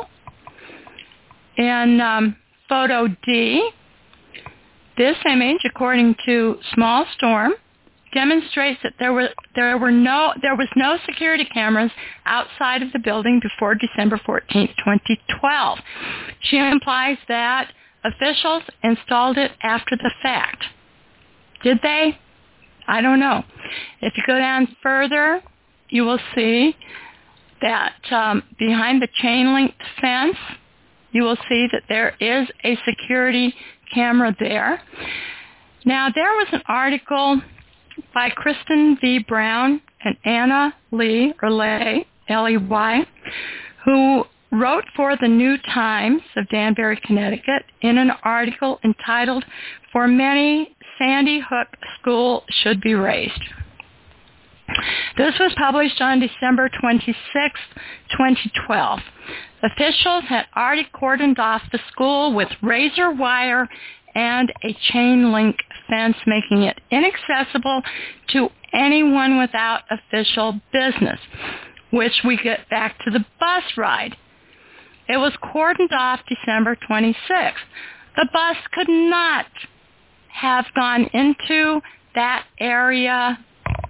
In um, photo D, this image, according to Small Storm, demonstrates that there were there were no there was no security cameras outside of the building before December fourteenth, twenty twelve. She implies that officials installed it after the fact. Did they? I don't know. If you go down further, you will see that um, behind the chain-link fence, you will see that there is a security camera there. Now, there was an article by Kristen V. Brown and Anna Lee, or Lay, L E Y, who wrote for the New Times of Danbury, Connecticut, in an article entitled, "For Many, Sandy Hook School Should Be Razed." This was published on December twenty-sixth, twenty twelve. Officials had already cordoned off the school with razor wire and a chain link fence, making it inaccessible to anyone without official business, which we get back to the bus ride. It was cordoned off December twenty-sixth. The bus could not have gone into that area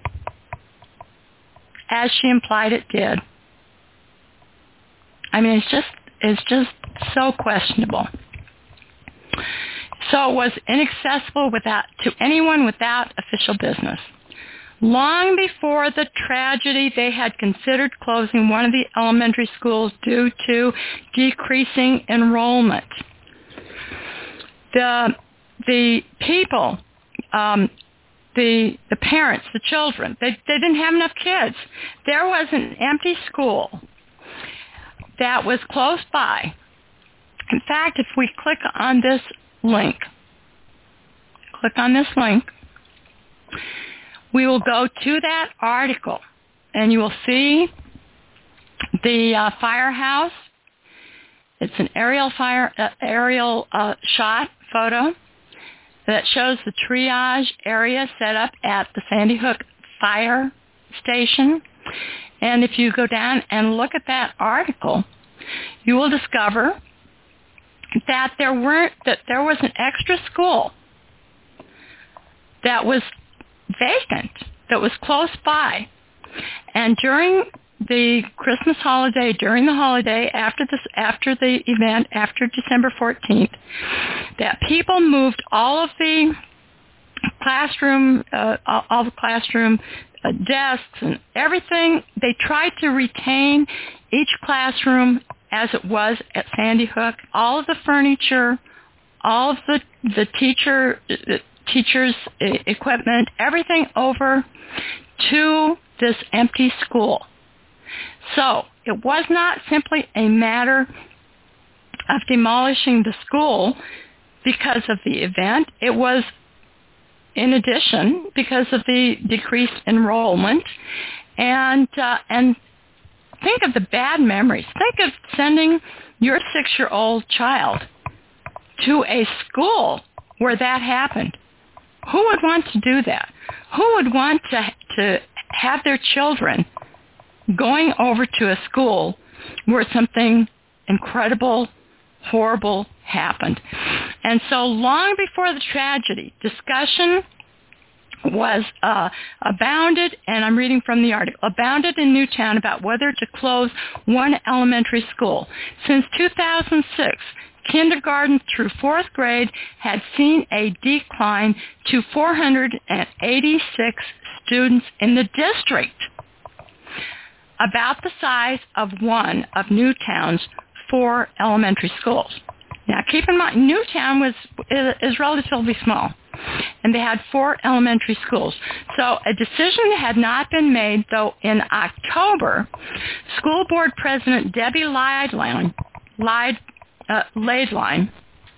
as she implied it did. I mean, it's just it's just so questionable. So it was inaccessible without to anyone without official business. Long before the tragedy, they had considered closing one of the elementary schools due to decreasing enrollment. The the people, um, the the parents, the children, they they didn't have enough kids. There was an empty school that was close by. In fact, if we click on this link, click on this link, we will go to that article, and you will see the uh, firehouse. It's an aerial fire uh, aerial uh, shot photo that shows the triage area set up at the Sandy Hook Fire Station. And if you go down and look at that article, you will discover that there weren't that there was an extra school that was vacant, that was close by. And during the Christmas holiday, during the holiday, after this, after the event, after December fourteenth, that people moved all of the classroom, uh, all, all the classroom uh, desks and everything. They tried to retain each classroom as it was at Sandy Hook. All of the furniture, all of the the teacher the teachers' equipment, everything over to this empty school. So it was not simply a matter of demolishing the school because of the event. It was, in addition, because of the decreased enrollment. And uh, and think of the bad memories. Think of sending your six-year-old child to a school where that happened. Who would want to do that? Who would want to to have their children going over to a school where something incredible, horrible happened? And so long before the tragedy, discussion was uh, abounded, and I'm reading from the article, abounded in Newtown about whether to close one elementary school. Since two thousand six, kindergarten through fourth grade had seen a decline to four hundred eighty-six students in the district, about the size of one of Newtown's four elementary schools. Now, keep in mind, Newtown was is relatively small, and they had four elementary schools. So a decision had not been made, though in October, school board president Debbie Laidline, Laid, uh, Laidline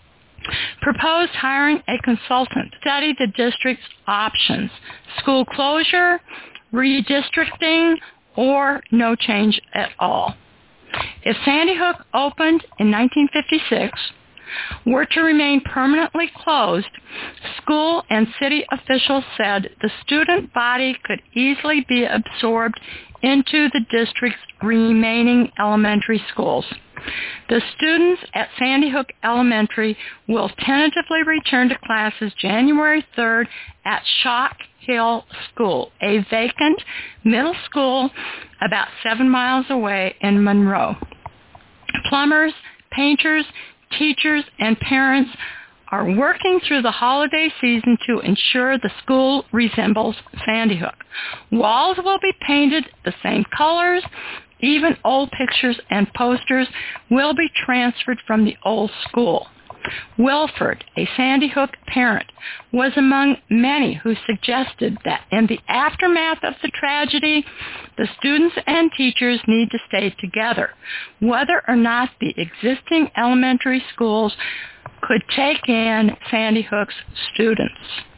proposed hiring a consultant to study the district's options: school closure, redistricting, or no change at all. If Sandy Hook opened in nineteen fifty-six, were to remain permanently closed, school and city officials said the student body could easily be absorbed into the district's remaining elementary schools. The students at Sandy Hook Elementary will tentatively return to classes January third at Shock Hill School, a vacant middle school about seven miles away in Monroe. Plumbers, painters, teachers, and parents are working through the holiday season to ensure the school resembles Sandy Hook. Walls will be painted the same colors. Even old pictures and posters will be transferred from the old school. Wilford, a Sandy Hook parent, was among many who suggested that in the aftermath of the tragedy, the students and teachers need to stay together, whether or not the existing elementary schools could take in Sandy Hook's students.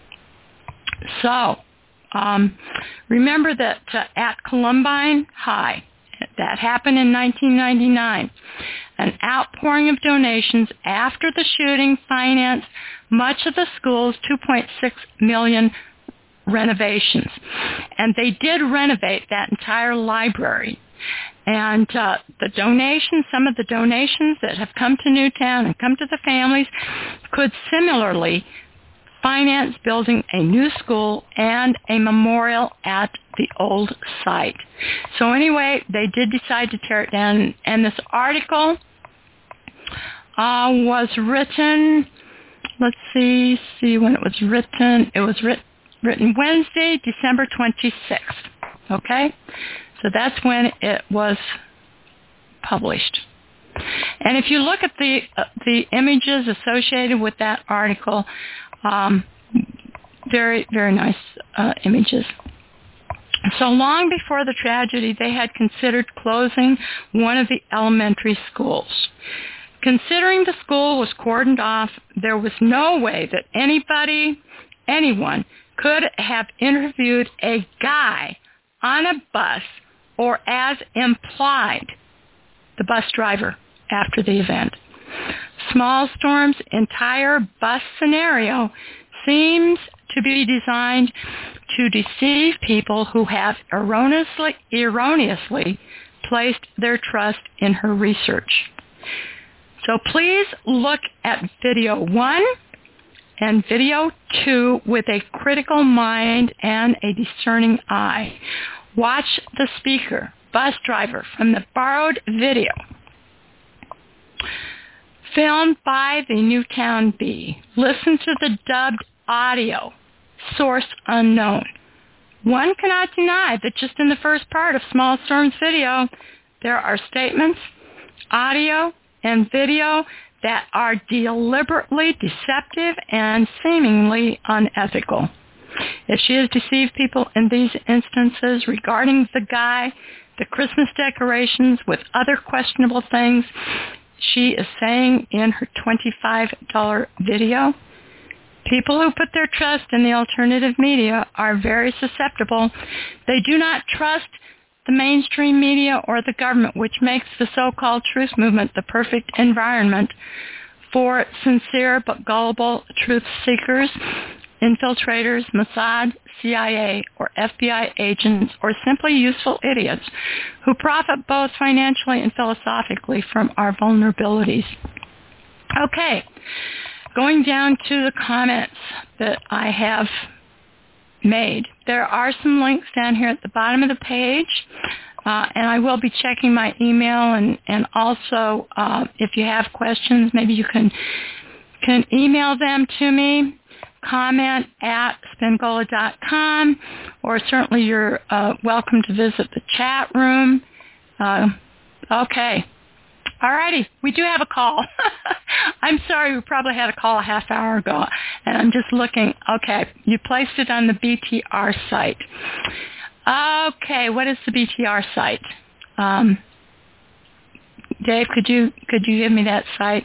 So, um, remember that uh, at Columbine High, that happened in nineteen ninety-nine. An outpouring of donations after the shooting financed much of the school's two point six million dollars renovations. And they did renovate that entire library. And uh, the donations, some of the donations that have come to Newtown and come to the families could similarly finance building a new school and a memorial at the old site. So anyway, they did decide to tear it down, and this article uh, was written, let's see, see when it was written. It was writ- written Wednesday, December twenty-sixth, okay? So that's when it was published. And if you look at the uh, the images associated with that article, um, very, very nice uh, images. So long before the tragedy, they had considered closing one of the elementary schools. Considering the school was cordoned off, there was no way that anybody, anyone, could have interviewed a guy on a bus or as implied, the bus driver after the event. Small Storm's entire bus scenario seems to be designed to deceive people who have erroneously, erroneously placed their trust in her research. So please look at video one and video two with a critical mind and a discerning eye. Watch the speaker, bus driver, from the borrowed video filmed by the Newtown Bee. Listen to the dubbed audio, source unknown. One cannot deny that just in the first part of Small Storm's video, there are statements, audio, and video that are deliberately deceptive and seemingly unethical. If she has deceived people in these instances regarding the guy, the Christmas decorations, with other questionable things she is saying in her twenty-five dollars video, people who put their trust in the alternative media are very susceptible. They do not trust the mainstream media or the government, which makes the so-called truth movement the perfect environment for sincere but gullible truth seekers, infiltrators, Mossad, C I A, or F B I agents, or simply useful idiots who profit both financially and philosophically from our vulnerabilities. Okay, going down to the comments that I have made. There are some links down here at the bottom of the page, uh, and I will be checking my email, and, and also uh, if you have questions, maybe you can, can email them to me. Comment at Spingola dot com, or certainly you're uh, welcome to visit the chat room. Uh, okay. All righty. We do have a call. I'm sorry, we probably had a call a half hour ago, and I'm just looking. Okay. You placed it on the B T R site. Okay. What is the B T R site? Um, Dave, could you could you give me that site?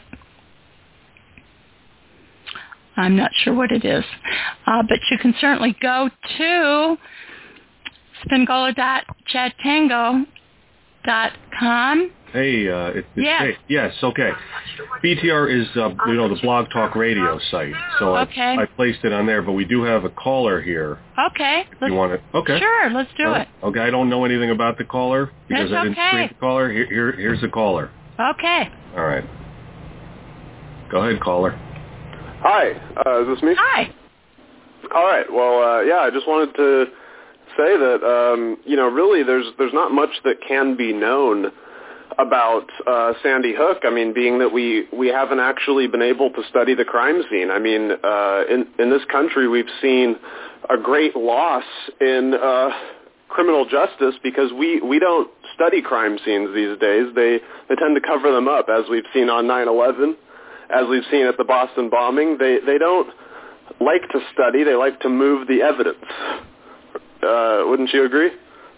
I'm not sure what it is. Uh, but you can certainly go to Spingola dot chatango dot com. Hey, uh, it, it's yes. Hey, yes, okay. B T R is, uh, you know, the Blog Talk Radio site. So okay. I, I placed it on there, but we do have a caller here. Okay. If you want it? Okay. Sure, let's do uh, it. Okay, I don't know anything about the caller because That's I didn't okay. create the caller. Here, here, here's the caller. Okay. All right. Go ahead, caller. Hi, uh, is this me? Hi. All right. Well, uh, yeah, I just wanted to say that um, you know, really, there's there's not much that can be known about uh, Sandy Hook. I mean, being that we, we haven't actually been able to study the crime scene. I mean, uh, in in this country, we've seen a great loss in uh, criminal justice because we, we don't study crime scenes these days. They they tend to cover them up, as we've seen on nine eleven. As we've seen at the Boston bombing. They they don't like to study. They like to move the evidence. Uh, wouldn't you agree?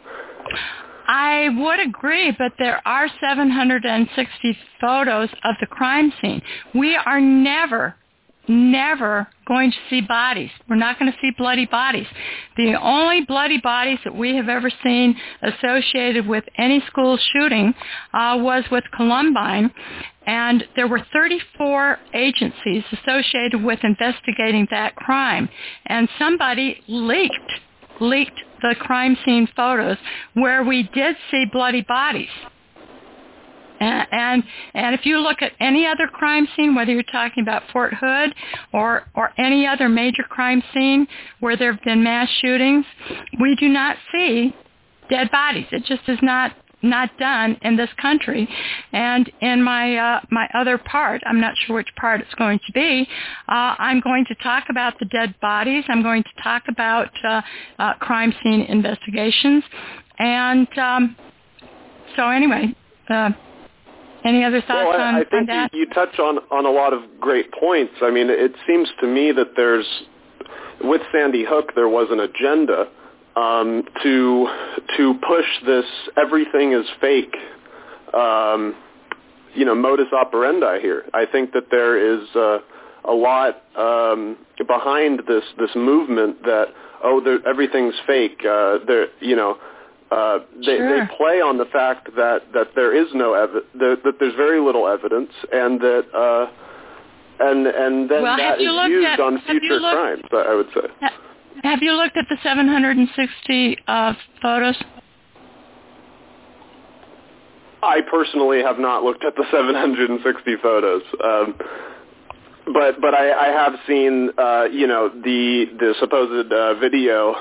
I would agree, but there are seven hundred sixty photos of the crime scene. We are never, never going to see bodies. We're not going to see bloody bodies. The only bloody bodies that we have ever seen associated with any school shooting uh, was with Columbine, and there were thirty-four agencies associated with investigating that crime, and somebody leaked leaked the crime scene photos where we did see bloody bodies. And, and and if you look at any other crime scene, whether you're talking about Fort Hood or, or any other major crime scene where there have been mass shootings, we do not see dead bodies. It just is not not done in this country. And in my uh, my other part, I'm not sure which part it's going to be, uh, I'm going to talk about the dead bodies. I'm going to talk about uh, uh, crime scene investigations. And um, so anyway, uh, any other thoughts well, I, on, I think on that? You, you touch on, on a lot of great points. I mean, it seems to me that there's, with Sandy Hook, there was an agenda Um, to to push this everything is fake, um, you know, modus operandi here. I think that there is uh, a lot um, behind this this movement that oh, everything's fake. Uh, there, you know, uh, they, sure. they play on the fact that, that there is no evi- that, that there's very little evidence, and that uh, and and then well, that is used at, on future looked, crimes, I would say. Have you looked at the seven hundred sixty uh, photos? I personally have not looked at the seven hundred sixty photos, um, but but I, I have seen uh, you know the the supposed uh, video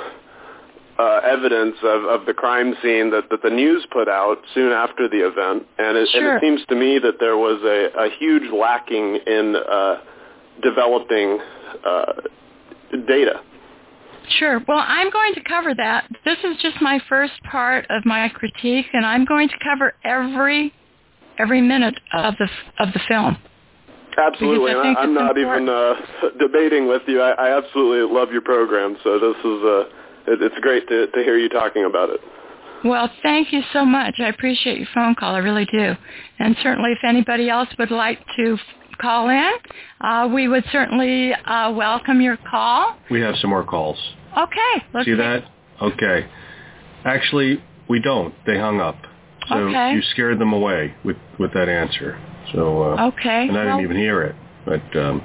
uh, evidence of, of the crime scene that, that the news put out soon after the event, and it, sure. and it seems to me that there was a, a huge lacking in uh, developing uh, data. Sure. Well, I'm going to cover that. This is just my first part of my critique, and I'm going to cover every every minute of the of the film. Absolutely. I I'm not important. even uh, debating with you. I, I absolutely love your program, so this is uh, it, it's great to, to hear you talking about it. Well, thank you so much. I appreciate your phone call. I really do. And certainly if anybody else would like to call in, uh, we would certainly uh, welcome your call. We have some more calls. Okay. Let's See that? Okay. Actually, we don't. They hung up. So okay. you scared them away with, with that answer. So uh, okay. And I well, didn't even hear it. But um,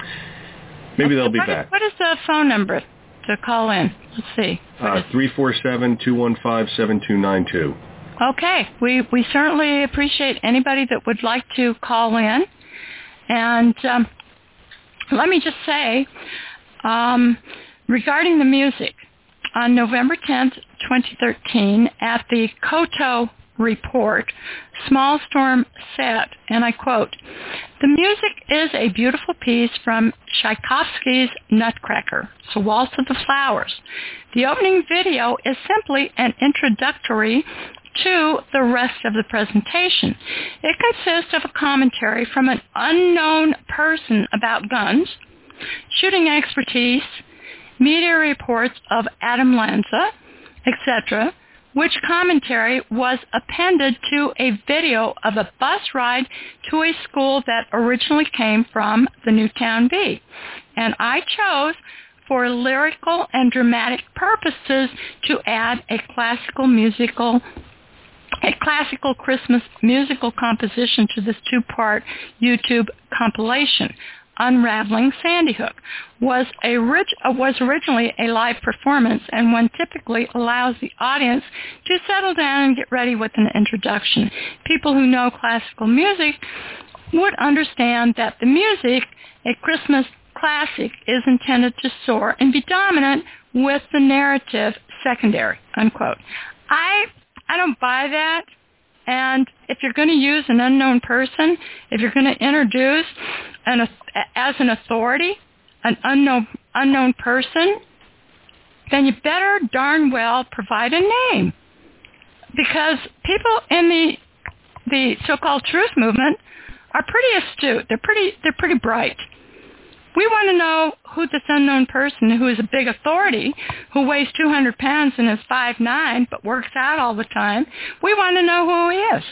maybe okay, they'll be what back. Is, what is the phone number to call in? Let's see. Uh, three four seven, two one five, seven two nine two. Okay. We, we certainly appreciate anybody that would like to call in. And um, let me just say, um, regarding the music, on November tenth, twenty thirteen, at the Koto Report, Small Storm said, and I quote, "The music is a beautiful piece from Tchaikovsky's Nutcracker, it's a Waltz of the Flowers. The opening video is simply an introductory to the rest of the presentation. It consists of a commentary from an unknown person about guns, shooting expertise, media reports of Adam Lanza, et cetera, which commentary was appended to a video of a bus ride to a school that originally came from the Newtown Bee. And I chose, for lyrical and dramatic purposes, to add a classical musical a classical Christmas musical composition to this two-part YouTube compilation. Unraveling Sandy Hook was, a rig- was originally a live performance, and one typically allows the audience to settle down and get ready with an introduction. People who know classical music would understand that the music, a Christmas classic, is intended to soar and be dominant with the narrative secondary," unquote. I I don't buy that. And if you're going to use an unknown person, if you're going to introduce an, as an authority an unknown unknown person, then you better darn well provide a name. Because people in the the so-called truth movement are pretty astute. They're pretty they're pretty bright. We want to know who this unknown person, who is a big authority, who weighs two hundred pounds and is five nine but works out all the time, we want to know who he is.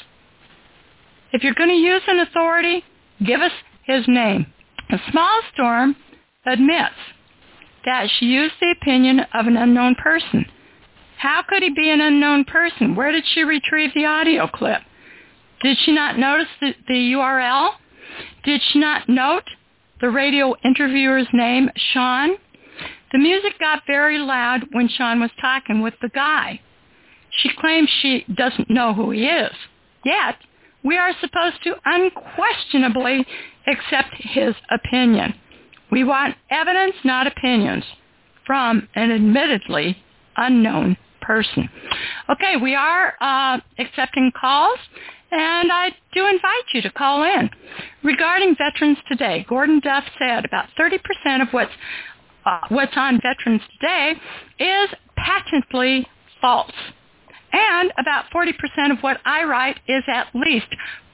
If you're going to use an authority, give us his name. A Small Storm admits that she used the opinion of an unknown person. How could he be an unknown person? Where did she retrieve the audio clip? Did she not notice the, the U R L? Did she not note the radio interviewer's name, Sean? The music got very loud when Sean was talking with the guy. She claims she doesn't know who he is. Yet, we are supposed to unquestionably accept his opinion. We want evidence, not opinions, from an admittedly unknown person. Okay, we are uh, accepting calls, and I do invite you to call in. Regarding Veterans Today, Gordon Duff said about thirty percent of what's, uh, what's on Veterans Today is patently false. And about forty percent of what I write is at least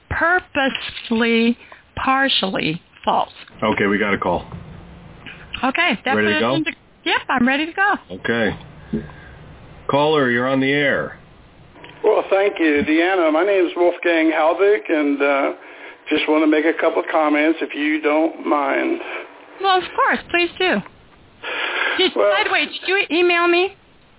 purposely, partially false. Okay, we got a call. Okay. Ready to go? Into, yep, I'm ready to go. Okay. Caller, you're on the air. Well, thank you, Deanna. My name is Wolfgang Halvik, and uh, just want to make a couple of comments, if you don't mind. Well, of course. Please do. Did, well, by the way, did you email me?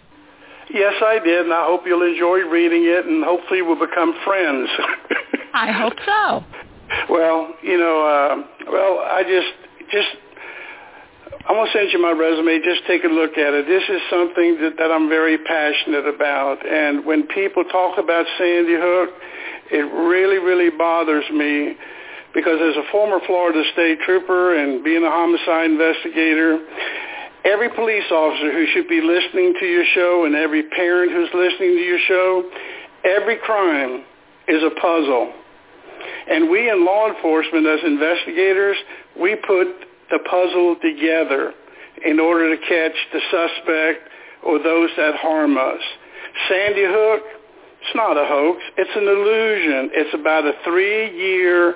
Yes, I did, and I hope you'll enjoy reading it, and hopefully we'll become friends. I hope so. Well, you know, uh, well, I just... just, I'm going to send you my resume. Just take a look at it. This is something that, that I'm very passionate about. And when people talk about Sandy Hook, it really, really bothers me because as a former Florida State Trooper and being a homicide investigator, every police officer who should be listening to your show and every parent who's listening to your show, every crime is a puzzle. And we in law enforcement as investigators, we put the puzzle together in order to catch the suspect or those that harm us. Sandy Hook, it's not a hoax. It's an illusion. It's about a three-year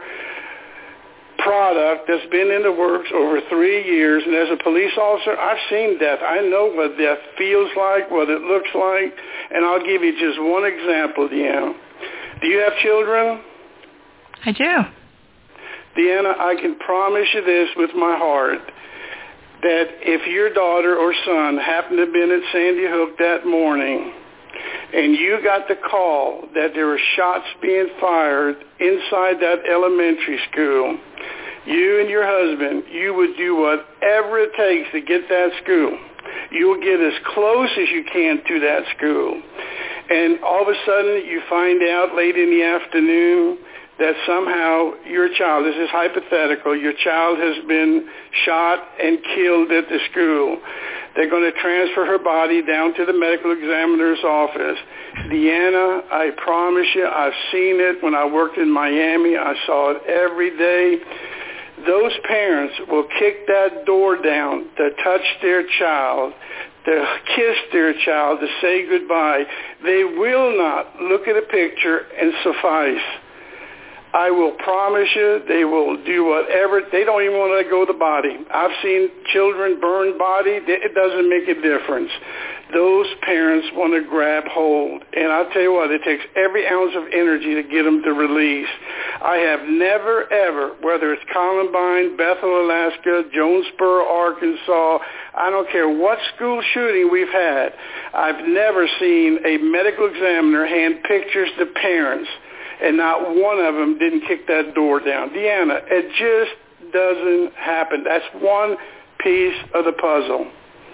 product that's been in the works over three years. And as a police officer, I've seen death. I know what death feels like, what it looks like. And I'll give you just one example, Deanna. Do you have children? I do. Deanna, I can promise you this with my heart, that if your daughter or son happened to have been at Sandy Hook that morning and you got the call that there were shots being fired inside that elementary school, you and your husband, you would do whatever it takes to get that school. You'll get as close as you can to that school. And all of a sudden you find out late in the afternoon that somehow your child, this is hypothetical, your child has been shot and killed at the school. They're going to transfer her body down to the medical examiner's office. Deanna, I promise you, I've seen it when I worked in Miami. I saw it every day. Those parents will kick that door down to touch their child, to kiss their child, to say goodbye. They will not look at a picture and suffice. I will promise you they will do whatever. They don't even want to let go of the body. I've seen children burn body. It doesn't make a difference. Those parents want to grab hold. And I'll tell you what, it takes every ounce of energy to get them to release. I have never, ever, whether it's Columbine, Bethel, Alaska, Jonesboro, Arkansas, I don't care what school shooting we've had, I've never seen a medical examiner hand pictures to parents and not one of them didn't kick that door down. Deanna, it just doesn't happen. That's one piece of the puzzle.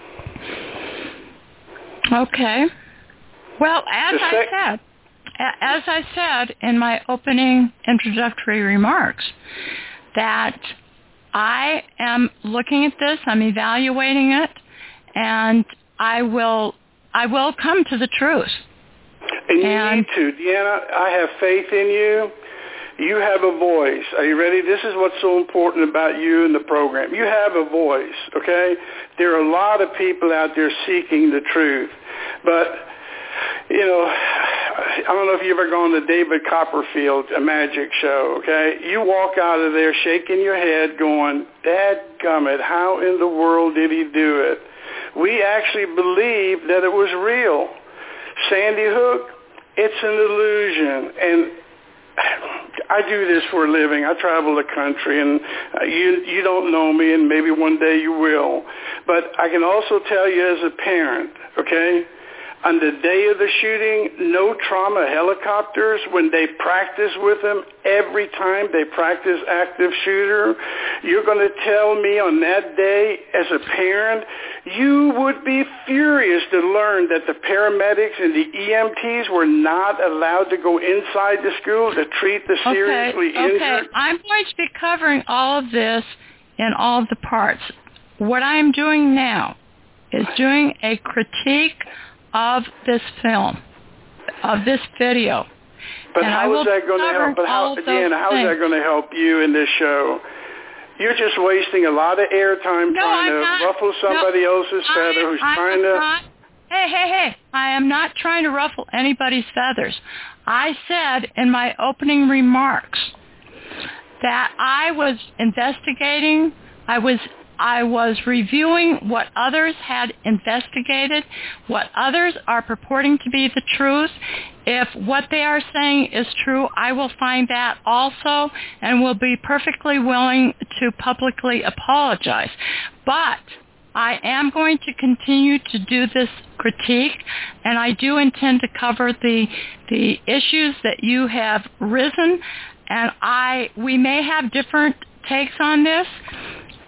Okay. Well, as The I sec- said, as I said in my opening introductory remarks, that I am looking at this, I'm evaluating it, and I will, I will come to the truth. And you And, need to. Deanna, I have faith in you. You have a voice. Are you ready? This is what's so important about you and the program. You have a voice, okay? There are a lot of people out there seeking the truth. But, you know, I don't know if you've ever gone to David Copperfield's A Magic Show, okay? You walk out of there shaking your head going, dadgummit, how in the world did he do it? We actually believed that it was real. Sandy Hook, it's an illusion, and I do this for a living. I travel the country, and you you don't know me, and maybe one day you will. But I can also tell you as a parent, okay, on the day of the shooting, no trauma helicopters, when they practice with them, every time they practice active shooter, you're going to tell me on that day as a parent, you would be furious to learn that the paramedics and the E M Ts were not allowed to go inside the school to treat the seriously okay, okay. injured. I'm going to be covering all of this in all of the parts. What I am doing now is doing a critique of this film, of this video. But and how is that going to help? But how, Deanna, how is that going to help you in this show? You're just wasting a lot of airtime no, trying I'm to not. ruffle somebody no, else's feather I, who's I trying am to... Not, hey, hey, hey, I am not trying to ruffle anybody's feathers. I said in my opening remarks that I was investigating, I was I was reviewing what others had investigated, what others are purporting to be the truth. If what they are saying is true, I will find that also and will be perfectly willing to publicly apologize. But I am going to continue to do this critique, and I do intend to cover the the issues that you have risen, and I we may have different takes on this.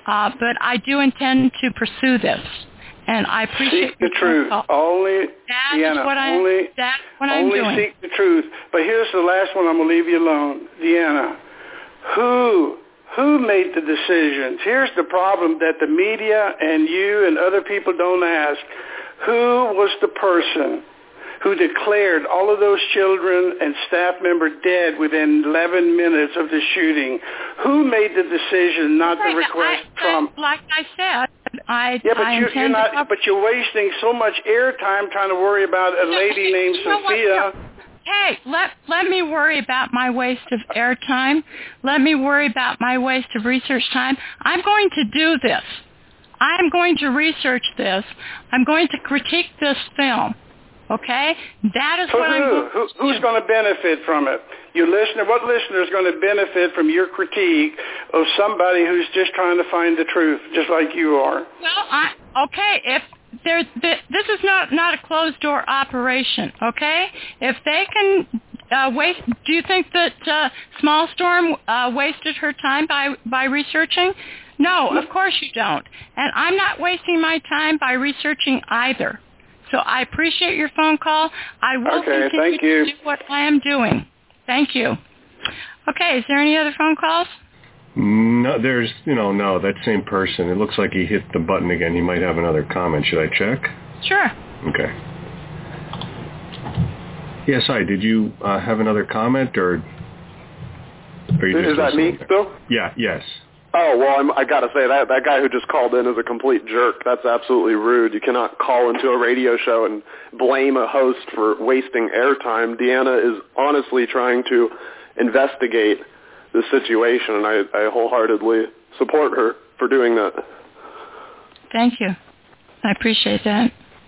Uh, but I do intend to pursue this, and I appreciate seek the truth. Call. Only, that's Deanna, what I'm. only, that's what only I'm doing. seek the truth. But here's the last one. I'm going to leave you alone, Deanna. Who, who made the decisions? Here's the problem that the media and you and other people don't ask. Who was the person who declared all of those children and staff member dead within eleven minutes of the shooting? Who made the decision not right, to request I, Trump? Like I said, I yeah, but I you, you're not. to... But you're wasting so much airtime trying to worry about a lady named you know Sophia. What? Hey, let let me worry about my waste of airtime. Let me worry about my waste of research time. I'm going to do this. I'm going to research this. I'm going to critique this film. Okay? That is so what who? I'm going who who's going to benefit from it? Your listener, what listener is going to benefit from your critique of somebody who's just trying to find the truth, just like you are? Well, I, okay, if there, this is not, not a closed-door operation, okay? If they can uh, waste, do you think that uh, Small Storm uh, wasted her time by, by researching? No, of course you don't. And I'm not wasting my time by researching either. So I appreciate your phone call. I will okay, continue thank you. to do what I am doing. Thank you. Okay, is there any other phone calls? No, there's, you know, no, that same person. It looks like he hit the button again. He might have another comment. Should I check? Sure. Okay. Yes, hi. Did you uh, have another comment, or are you just Is that me still? Yeah, yes. Oh, well, I'm, I got to say, that that guy who just called in is a complete jerk. That's absolutely rude. You cannot call into a radio show and blame a host for wasting airtime. Deanna is honestly trying to investigate the situation, and I, I wholeheartedly support her for doing that. Thank you. I appreciate that.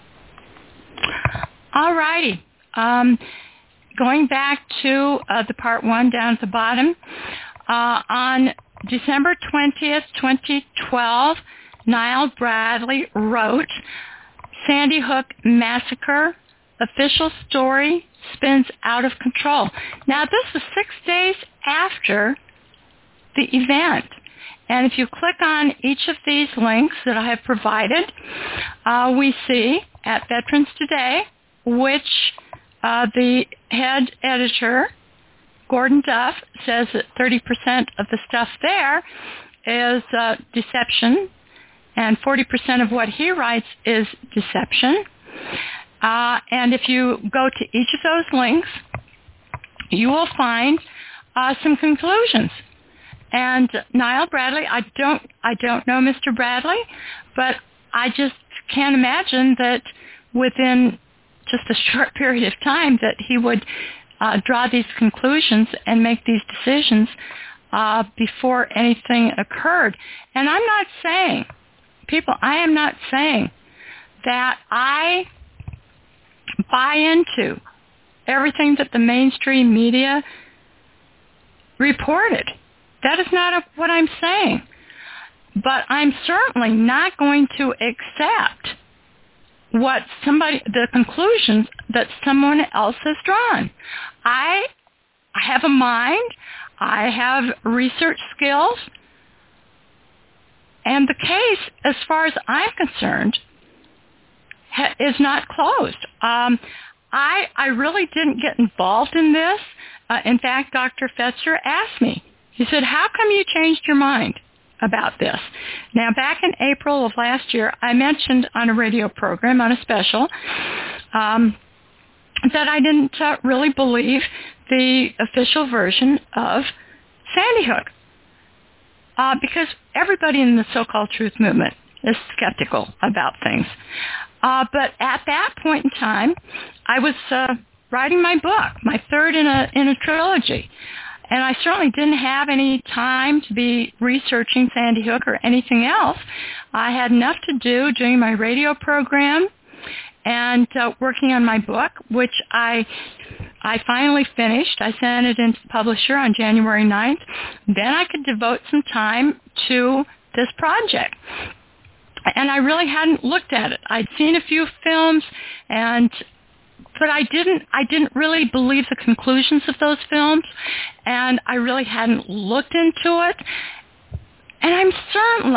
All righty. Um, going back to uh, the part one down at the bottom, uh, on December twentieth, twenty twelve, Niall Bradley wrote, Sandy Hook Massacre, official story spins out of control. Now, this was six days after the event. And if you click on each of these links that I have provided, uh, we see at Veterans Today, which uh, the head editor, Gordon Duff, says that thirty percent of the stuff there is uh, deception, and forty percent of what he writes is deception. Uh, and if you go to each of those links, you will find uh, some conclusions. And Niall Bradley, I don't, I don't know Mister Bradley, but I just can't imagine that within just a short period of time that he would uh, draw these conclusions and make these decisions uh, before anything occurred. And I'm not saying, people, I am not saying that I buy into everything that the mainstream media reported. That is not a, what I'm saying. But I'm certainly not going to accept what somebody, the conclusions that someone else has drawn. I, I have a mind. I have research skills. And the case, as far as I'm concerned, ha- is not closed. Um, I, I really didn't get involved in this. Uh, in fact, Doctor Fetzer asked me, he said, how come you changed your mind about this? Now, back in April of last year, I mentioned on a radio program, on a special, um, that I didn't uh, really believe the official version of Sandy Hook, uh, because everybody in the so-called truth movement is skeptical about things. Uh, but at that point in time, I was uh, writing my book, my third in a in a trilogy. And I certainly didn't have any time to be researching Sandy Hook or anything else. I had enough to do doing my radio program and uh, working on my book, which I I finally finished. I sent it into the publisher on January ninth. Then I could devote some time to this project. And I really hadn't looked at it. I'd seen a few films, and but I didn't I didn't really believe the conclusions of those films, and I really hadn't looked into it. And I'm certainly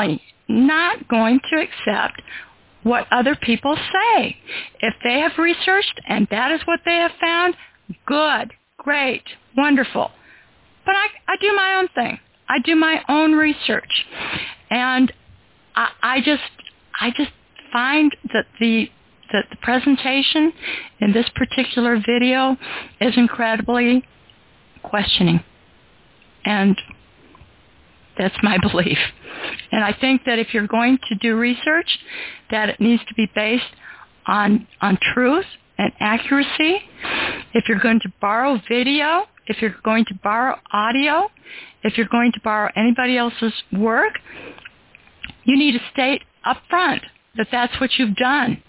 not going to accept what other people say. If they have researched and that is what they have found, good, great, wonderful. But I, I do my own thing. I do my own research. And I, I just I just find that the that the presentation in this particular video is incredibly questioning. And that's my belief. And I think that if you're going to do research, that it needs to be based on on truth and accuracy. If you're going to borrow video, if you're going to borrow audio, if you're going to borrow anybody else's work, you need to state up front that that's what you've done.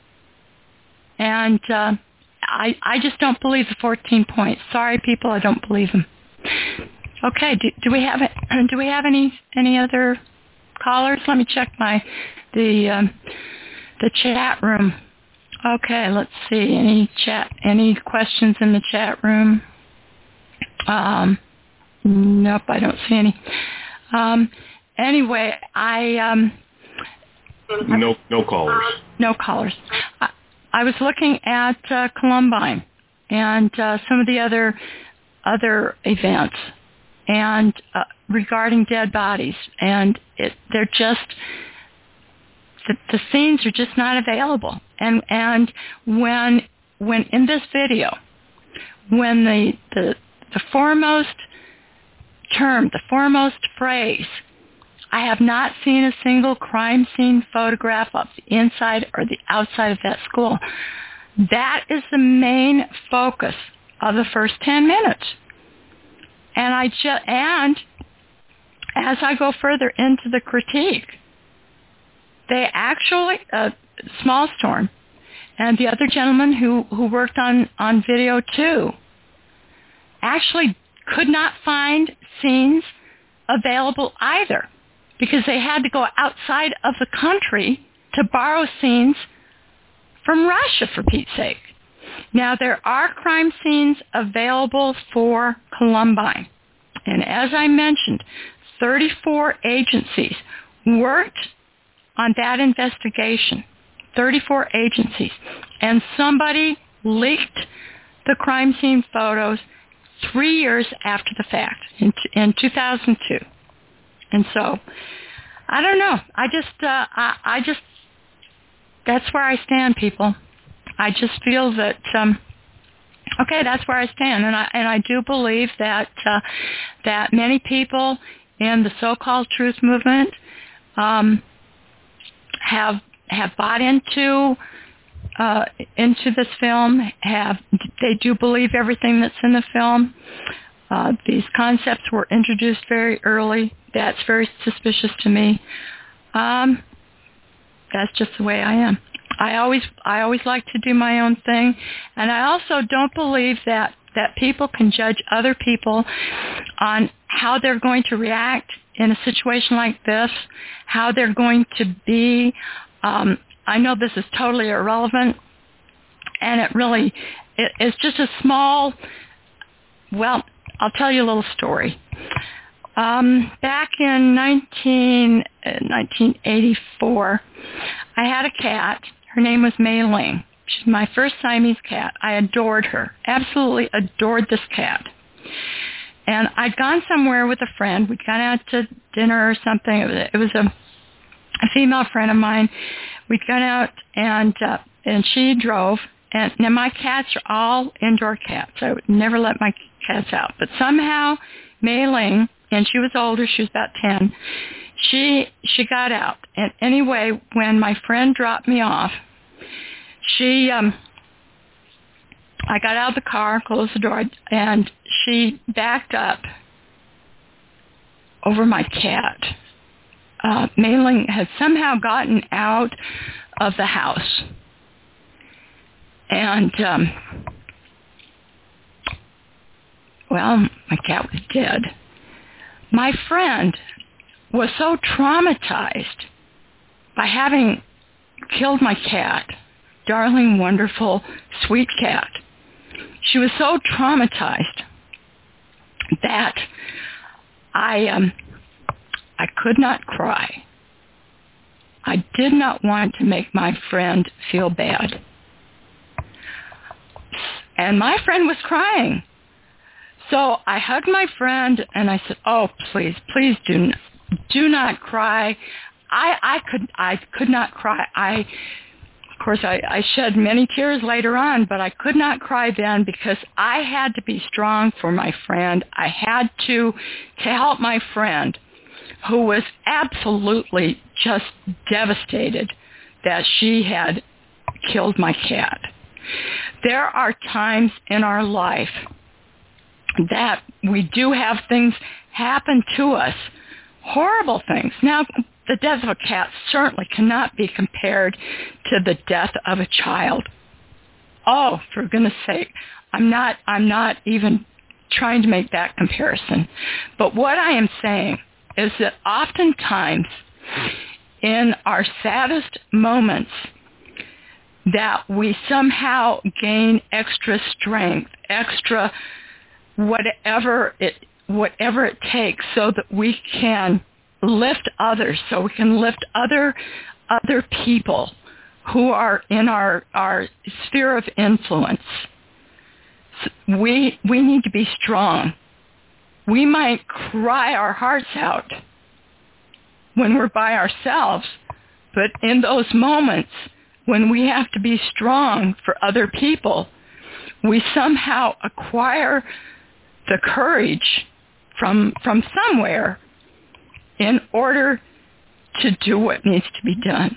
And uh, I, I just don't believe the fourteen points. Sorry, people, I don't believe them. Okay, do, do we have it? Do we have any any other callers? Let me check my the um, the chat room. Okay, let's see. Any chat? Any questions in the chat room? Um, nope, I don't see any. Um, anyway, I um, no no callers. No callers. I, I was looking at uh, Columbine and uh, some of the other other events, and uh, regarding dead bodies, and it, they're just the, the scenes are just not available. And and when when in this video, when the the the foremost term, the foremost phrase, I have not seen a single crime scene photograph of the inside or the outside of that school. That is the main focus of the first ten minutes. And I ju- and as I go further into the critique, they actually, uh, Small Storm and the other gentleman who, who worked on, on video too, actually could not find scenes available either, because they had to go outside of the country to borrow scenes from Russia, for Pete's sake. Now, there are crime scenes available for Columbine. And as I mentioned, thirty-four agencies worked on that investigation. thirty-four agencies. And somebody leaked the crime scene photos three years after the fact, in, in two thousand two. And so, I don't know. I just, uh, I, I just, that's where I stand, people. I just feel that, um, okay, that's where I stand, and I and I do believe that uh, that many people in the so-called truth movement um, have have bought into uh, into this film. Have they do believe everything that's in the film? Uh, these concepts were introduced very early. That's very suspicious to me. Um, that's just the way I am. I always I always like to do my own thing, and I also don't believe that, that people can judge other people on how they're going to react in a situation like this, how they're going to be. Um, I know this is totally irrelevant, and it really it, it's just a small, well, I'll tell you a little story. Um, back in nineteen, uh, nineteen eighty-four, I had a cat. Her name was Mei Ling. She's my first Siamese cat. I adored her, absolutely adored this cat. And I'd gone somewhere with a friend. We'd gone out to dinner or something. It was, it was a, a female friend of mine. We'd gone out, and uh, and she drove. And now my cats are all indoor cats. I would never let my cats out. But somehow Mei Ling, and she was older, she was about ten, she she got out. And anyway, when my friend dropped me off, she, um, I got out of the car, closed the door, and she backed up over my cat. Uh, Mei Ling had somehow gotten out of the house. And, um, well, my cat was dead. My friend was so traumatized by having killed my cat, darling, wonderful, sweet cat. She was so traumatized that I um, I could not cry. I did not want to make my friend feel bad. And my friend was crying. So I hugged my friend and I said, "Oh, please, please do not, do not cry." I, I could I could not cry. I, of course, I, I shed many tears later on, but I could not cry then because I had to be strong for my friend. I had to to help my friend, who was absolutely just devastated that she had killed my cat. There are times in our life that we do have things happen to us, horrible things. Now, the death of a cat certainly cannot be compared to the death of a child. Oh, for goodness sake, I'm not, I'm not even trying to make that comparison. But what I am saying is that oftentimes in our saddest moments that we somehow gain extra strength, extra whatever it whatever it takes so that we can lift others, so we can lift other other people who are in our, our sphere of influence. We we need to be strong. We might cry our hearts out when we're by ourselves, but in those moments when we have to be strong for other people, we somehow acquire the courage from from somewhere in order to do what needs to be done.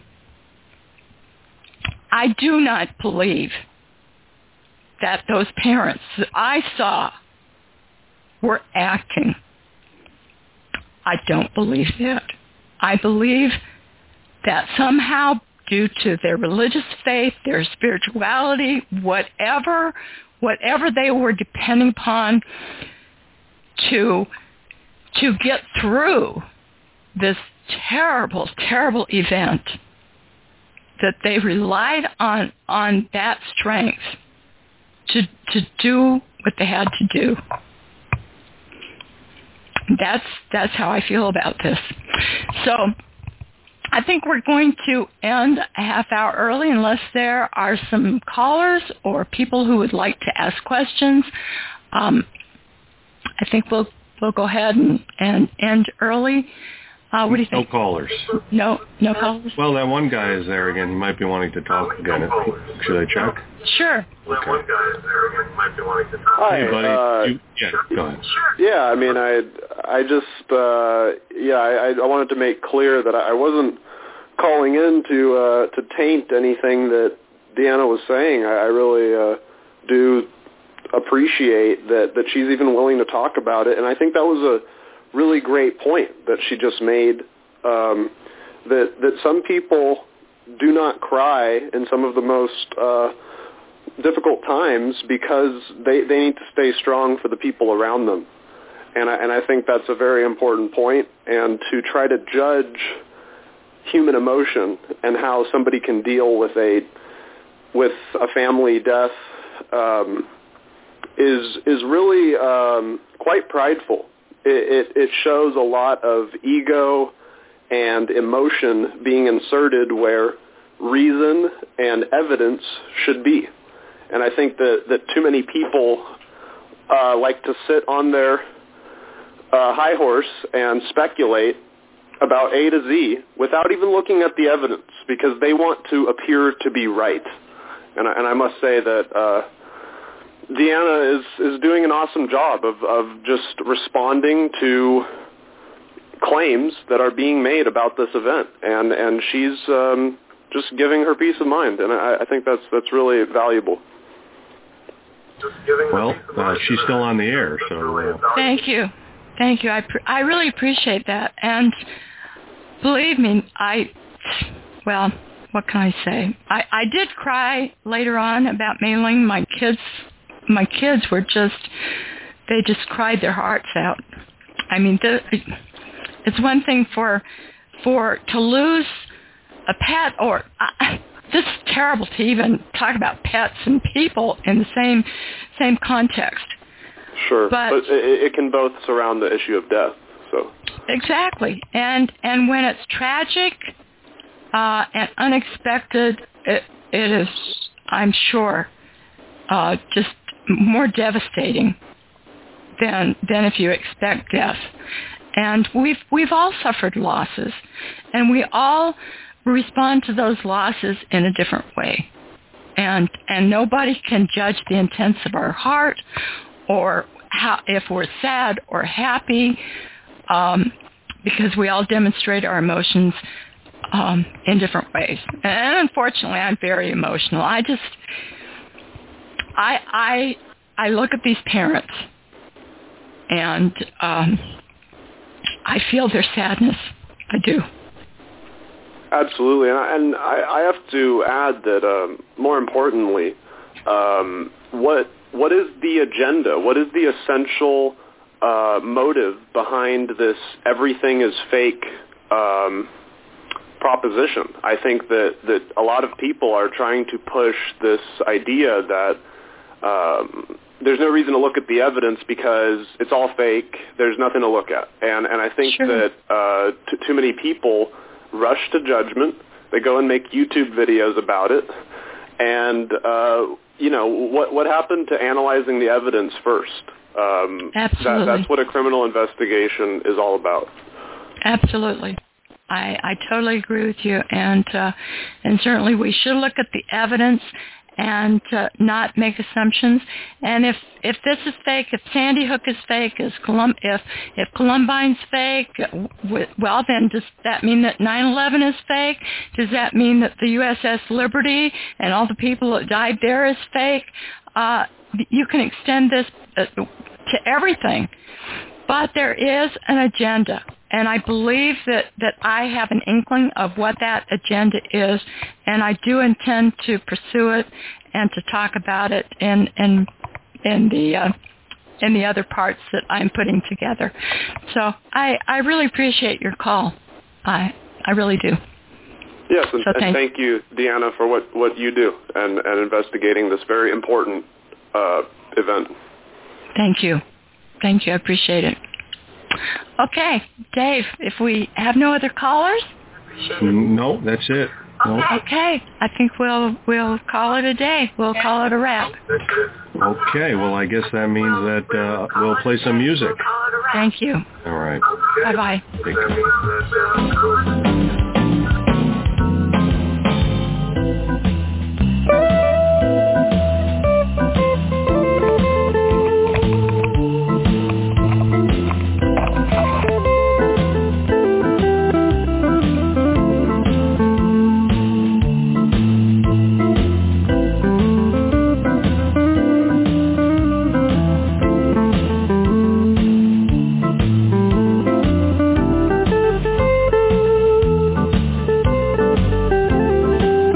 I do not believe that those parents that I saw were acting. I don't believe that. I believe that somehow, due to their religious faith, their spirituality, whatever, whatever they were depending upon to to get through this terrible, terrible event, that they relied on on that strength to to do what they had to do. That's that's how I feel about this. So I think we're going to end a half hour early unless there are some callers or people who would like to ask questions. Um, I think we'll we'll go ahead and, and end early. Uh, what do you think? No callers. No, no callers? Well, that one guy is there again. He might be wanting to talk again. Should I check? Sure. Okay. That one guy is there again. He might be wanting to talk. Hi, hey, buddy. uh, you, yeah, go ahead. Yeah, I mean, I, I just, uh, yeah, I, I wanted to make clear that I wasn't calling in to uh, to taint anything that Deanna was saying. I, I really uh, do appreciate that, that she's even willing to talk about it, and I think that was a really great point that she just made, um, that that some people do not cry in some of the most uh, difficult times because they, they need to stay strong for the people around them. And I, and I think that's a very important point. And to try to judge human emotion and how somebody can deal with a with a family death um, is is really um, quite prideful. It, it, it shows a lot of ego and emotion being inserted where reason and evidence should be. And I think that, that too many people uh, like to sit on their uh, high horse and speculate about A to Z without even looking at the evidence because they want to appear to be right. And I, and I must say that uh, Deanna is, is doing an awesome job of, of just responding to claims that are being made about this event, and and she's um, just giving her peace of mind, and I, I think that's that's really valuable. Well, uh, she's still on the air, so uh... thank you, thank you. I pr- I really appreciate that, and believe me, I well, what can I say? I, I did cry later on about mailing my kids. My kids were just, they just cried their hearts out. I mean, the, it's one thing for for to lose a pet, or uh, this is terrible to even talk about pets and people in the same same context. Sure, but, but it, it can both surround the issue of death. So exactly, and and when it's tragic, uh, and unexpected. It, it is, I'm sure, uh, just more devastating than than if you expect death. And we've we've all suffered losses, and we all respond to those losses in a different way. And and nobody can judge the intents of our heart, or how, if we're sad or happy, um, because we all demonstrate our emotions um, in different ways. And unfortunately, I'm very emotional. I just, I I I look at these parents, and um, I feel their sadness. I do. Absolutely, and I, and I, I have to add that um, more importantly, um, what what is the agenda? What is the essential uh, motive behind this everything is fake um, proposition? I think that, that a lot of people are trying to push this idea that um, there's no reason to look at the evidence because it's all fake. There's nothing to look at, and and I think sure. that uh, t- too many people rush to judgment. They go and make YouTube videos about it. And, uh, you know, what what happened to analyzing the evidence first? Um, Absolutely. That, that's what a criminal investigation is all about. Absolutely. I, I totally agree with you. And, uh, and certainly we should look at the evidence and uh, not make assumptions. And if if this is fake, if Sandy Hook is fake, is Colum- if if Columbine's fake, well then does that mean that nine eleven is fake? Does that mean that the U S S Liberty and all the people that died there is fake? Uh, you can extend this uh, to everything. But there is an agenda, and I believe that, that I have an inkling of what that agenda is, and I do intend to pursue it and to talk about it in in in the uh, in the other parts that I'm putting together. So I, I really appreciate your call. I I really do. Yes, and, so and thank, thank you, Deanna, for what, what you do and, and investigating this very important uh, event. Thank you. Thank you. I appreciate it. Okay, Dave, if we have no other callers? No, that's it. No. Okay, I think we'll we'll call it a day. We'll call it a wrap. Okay, well, I guess that means that uh, we'll play some music. Thank you. All right. Bye-bye. Take care.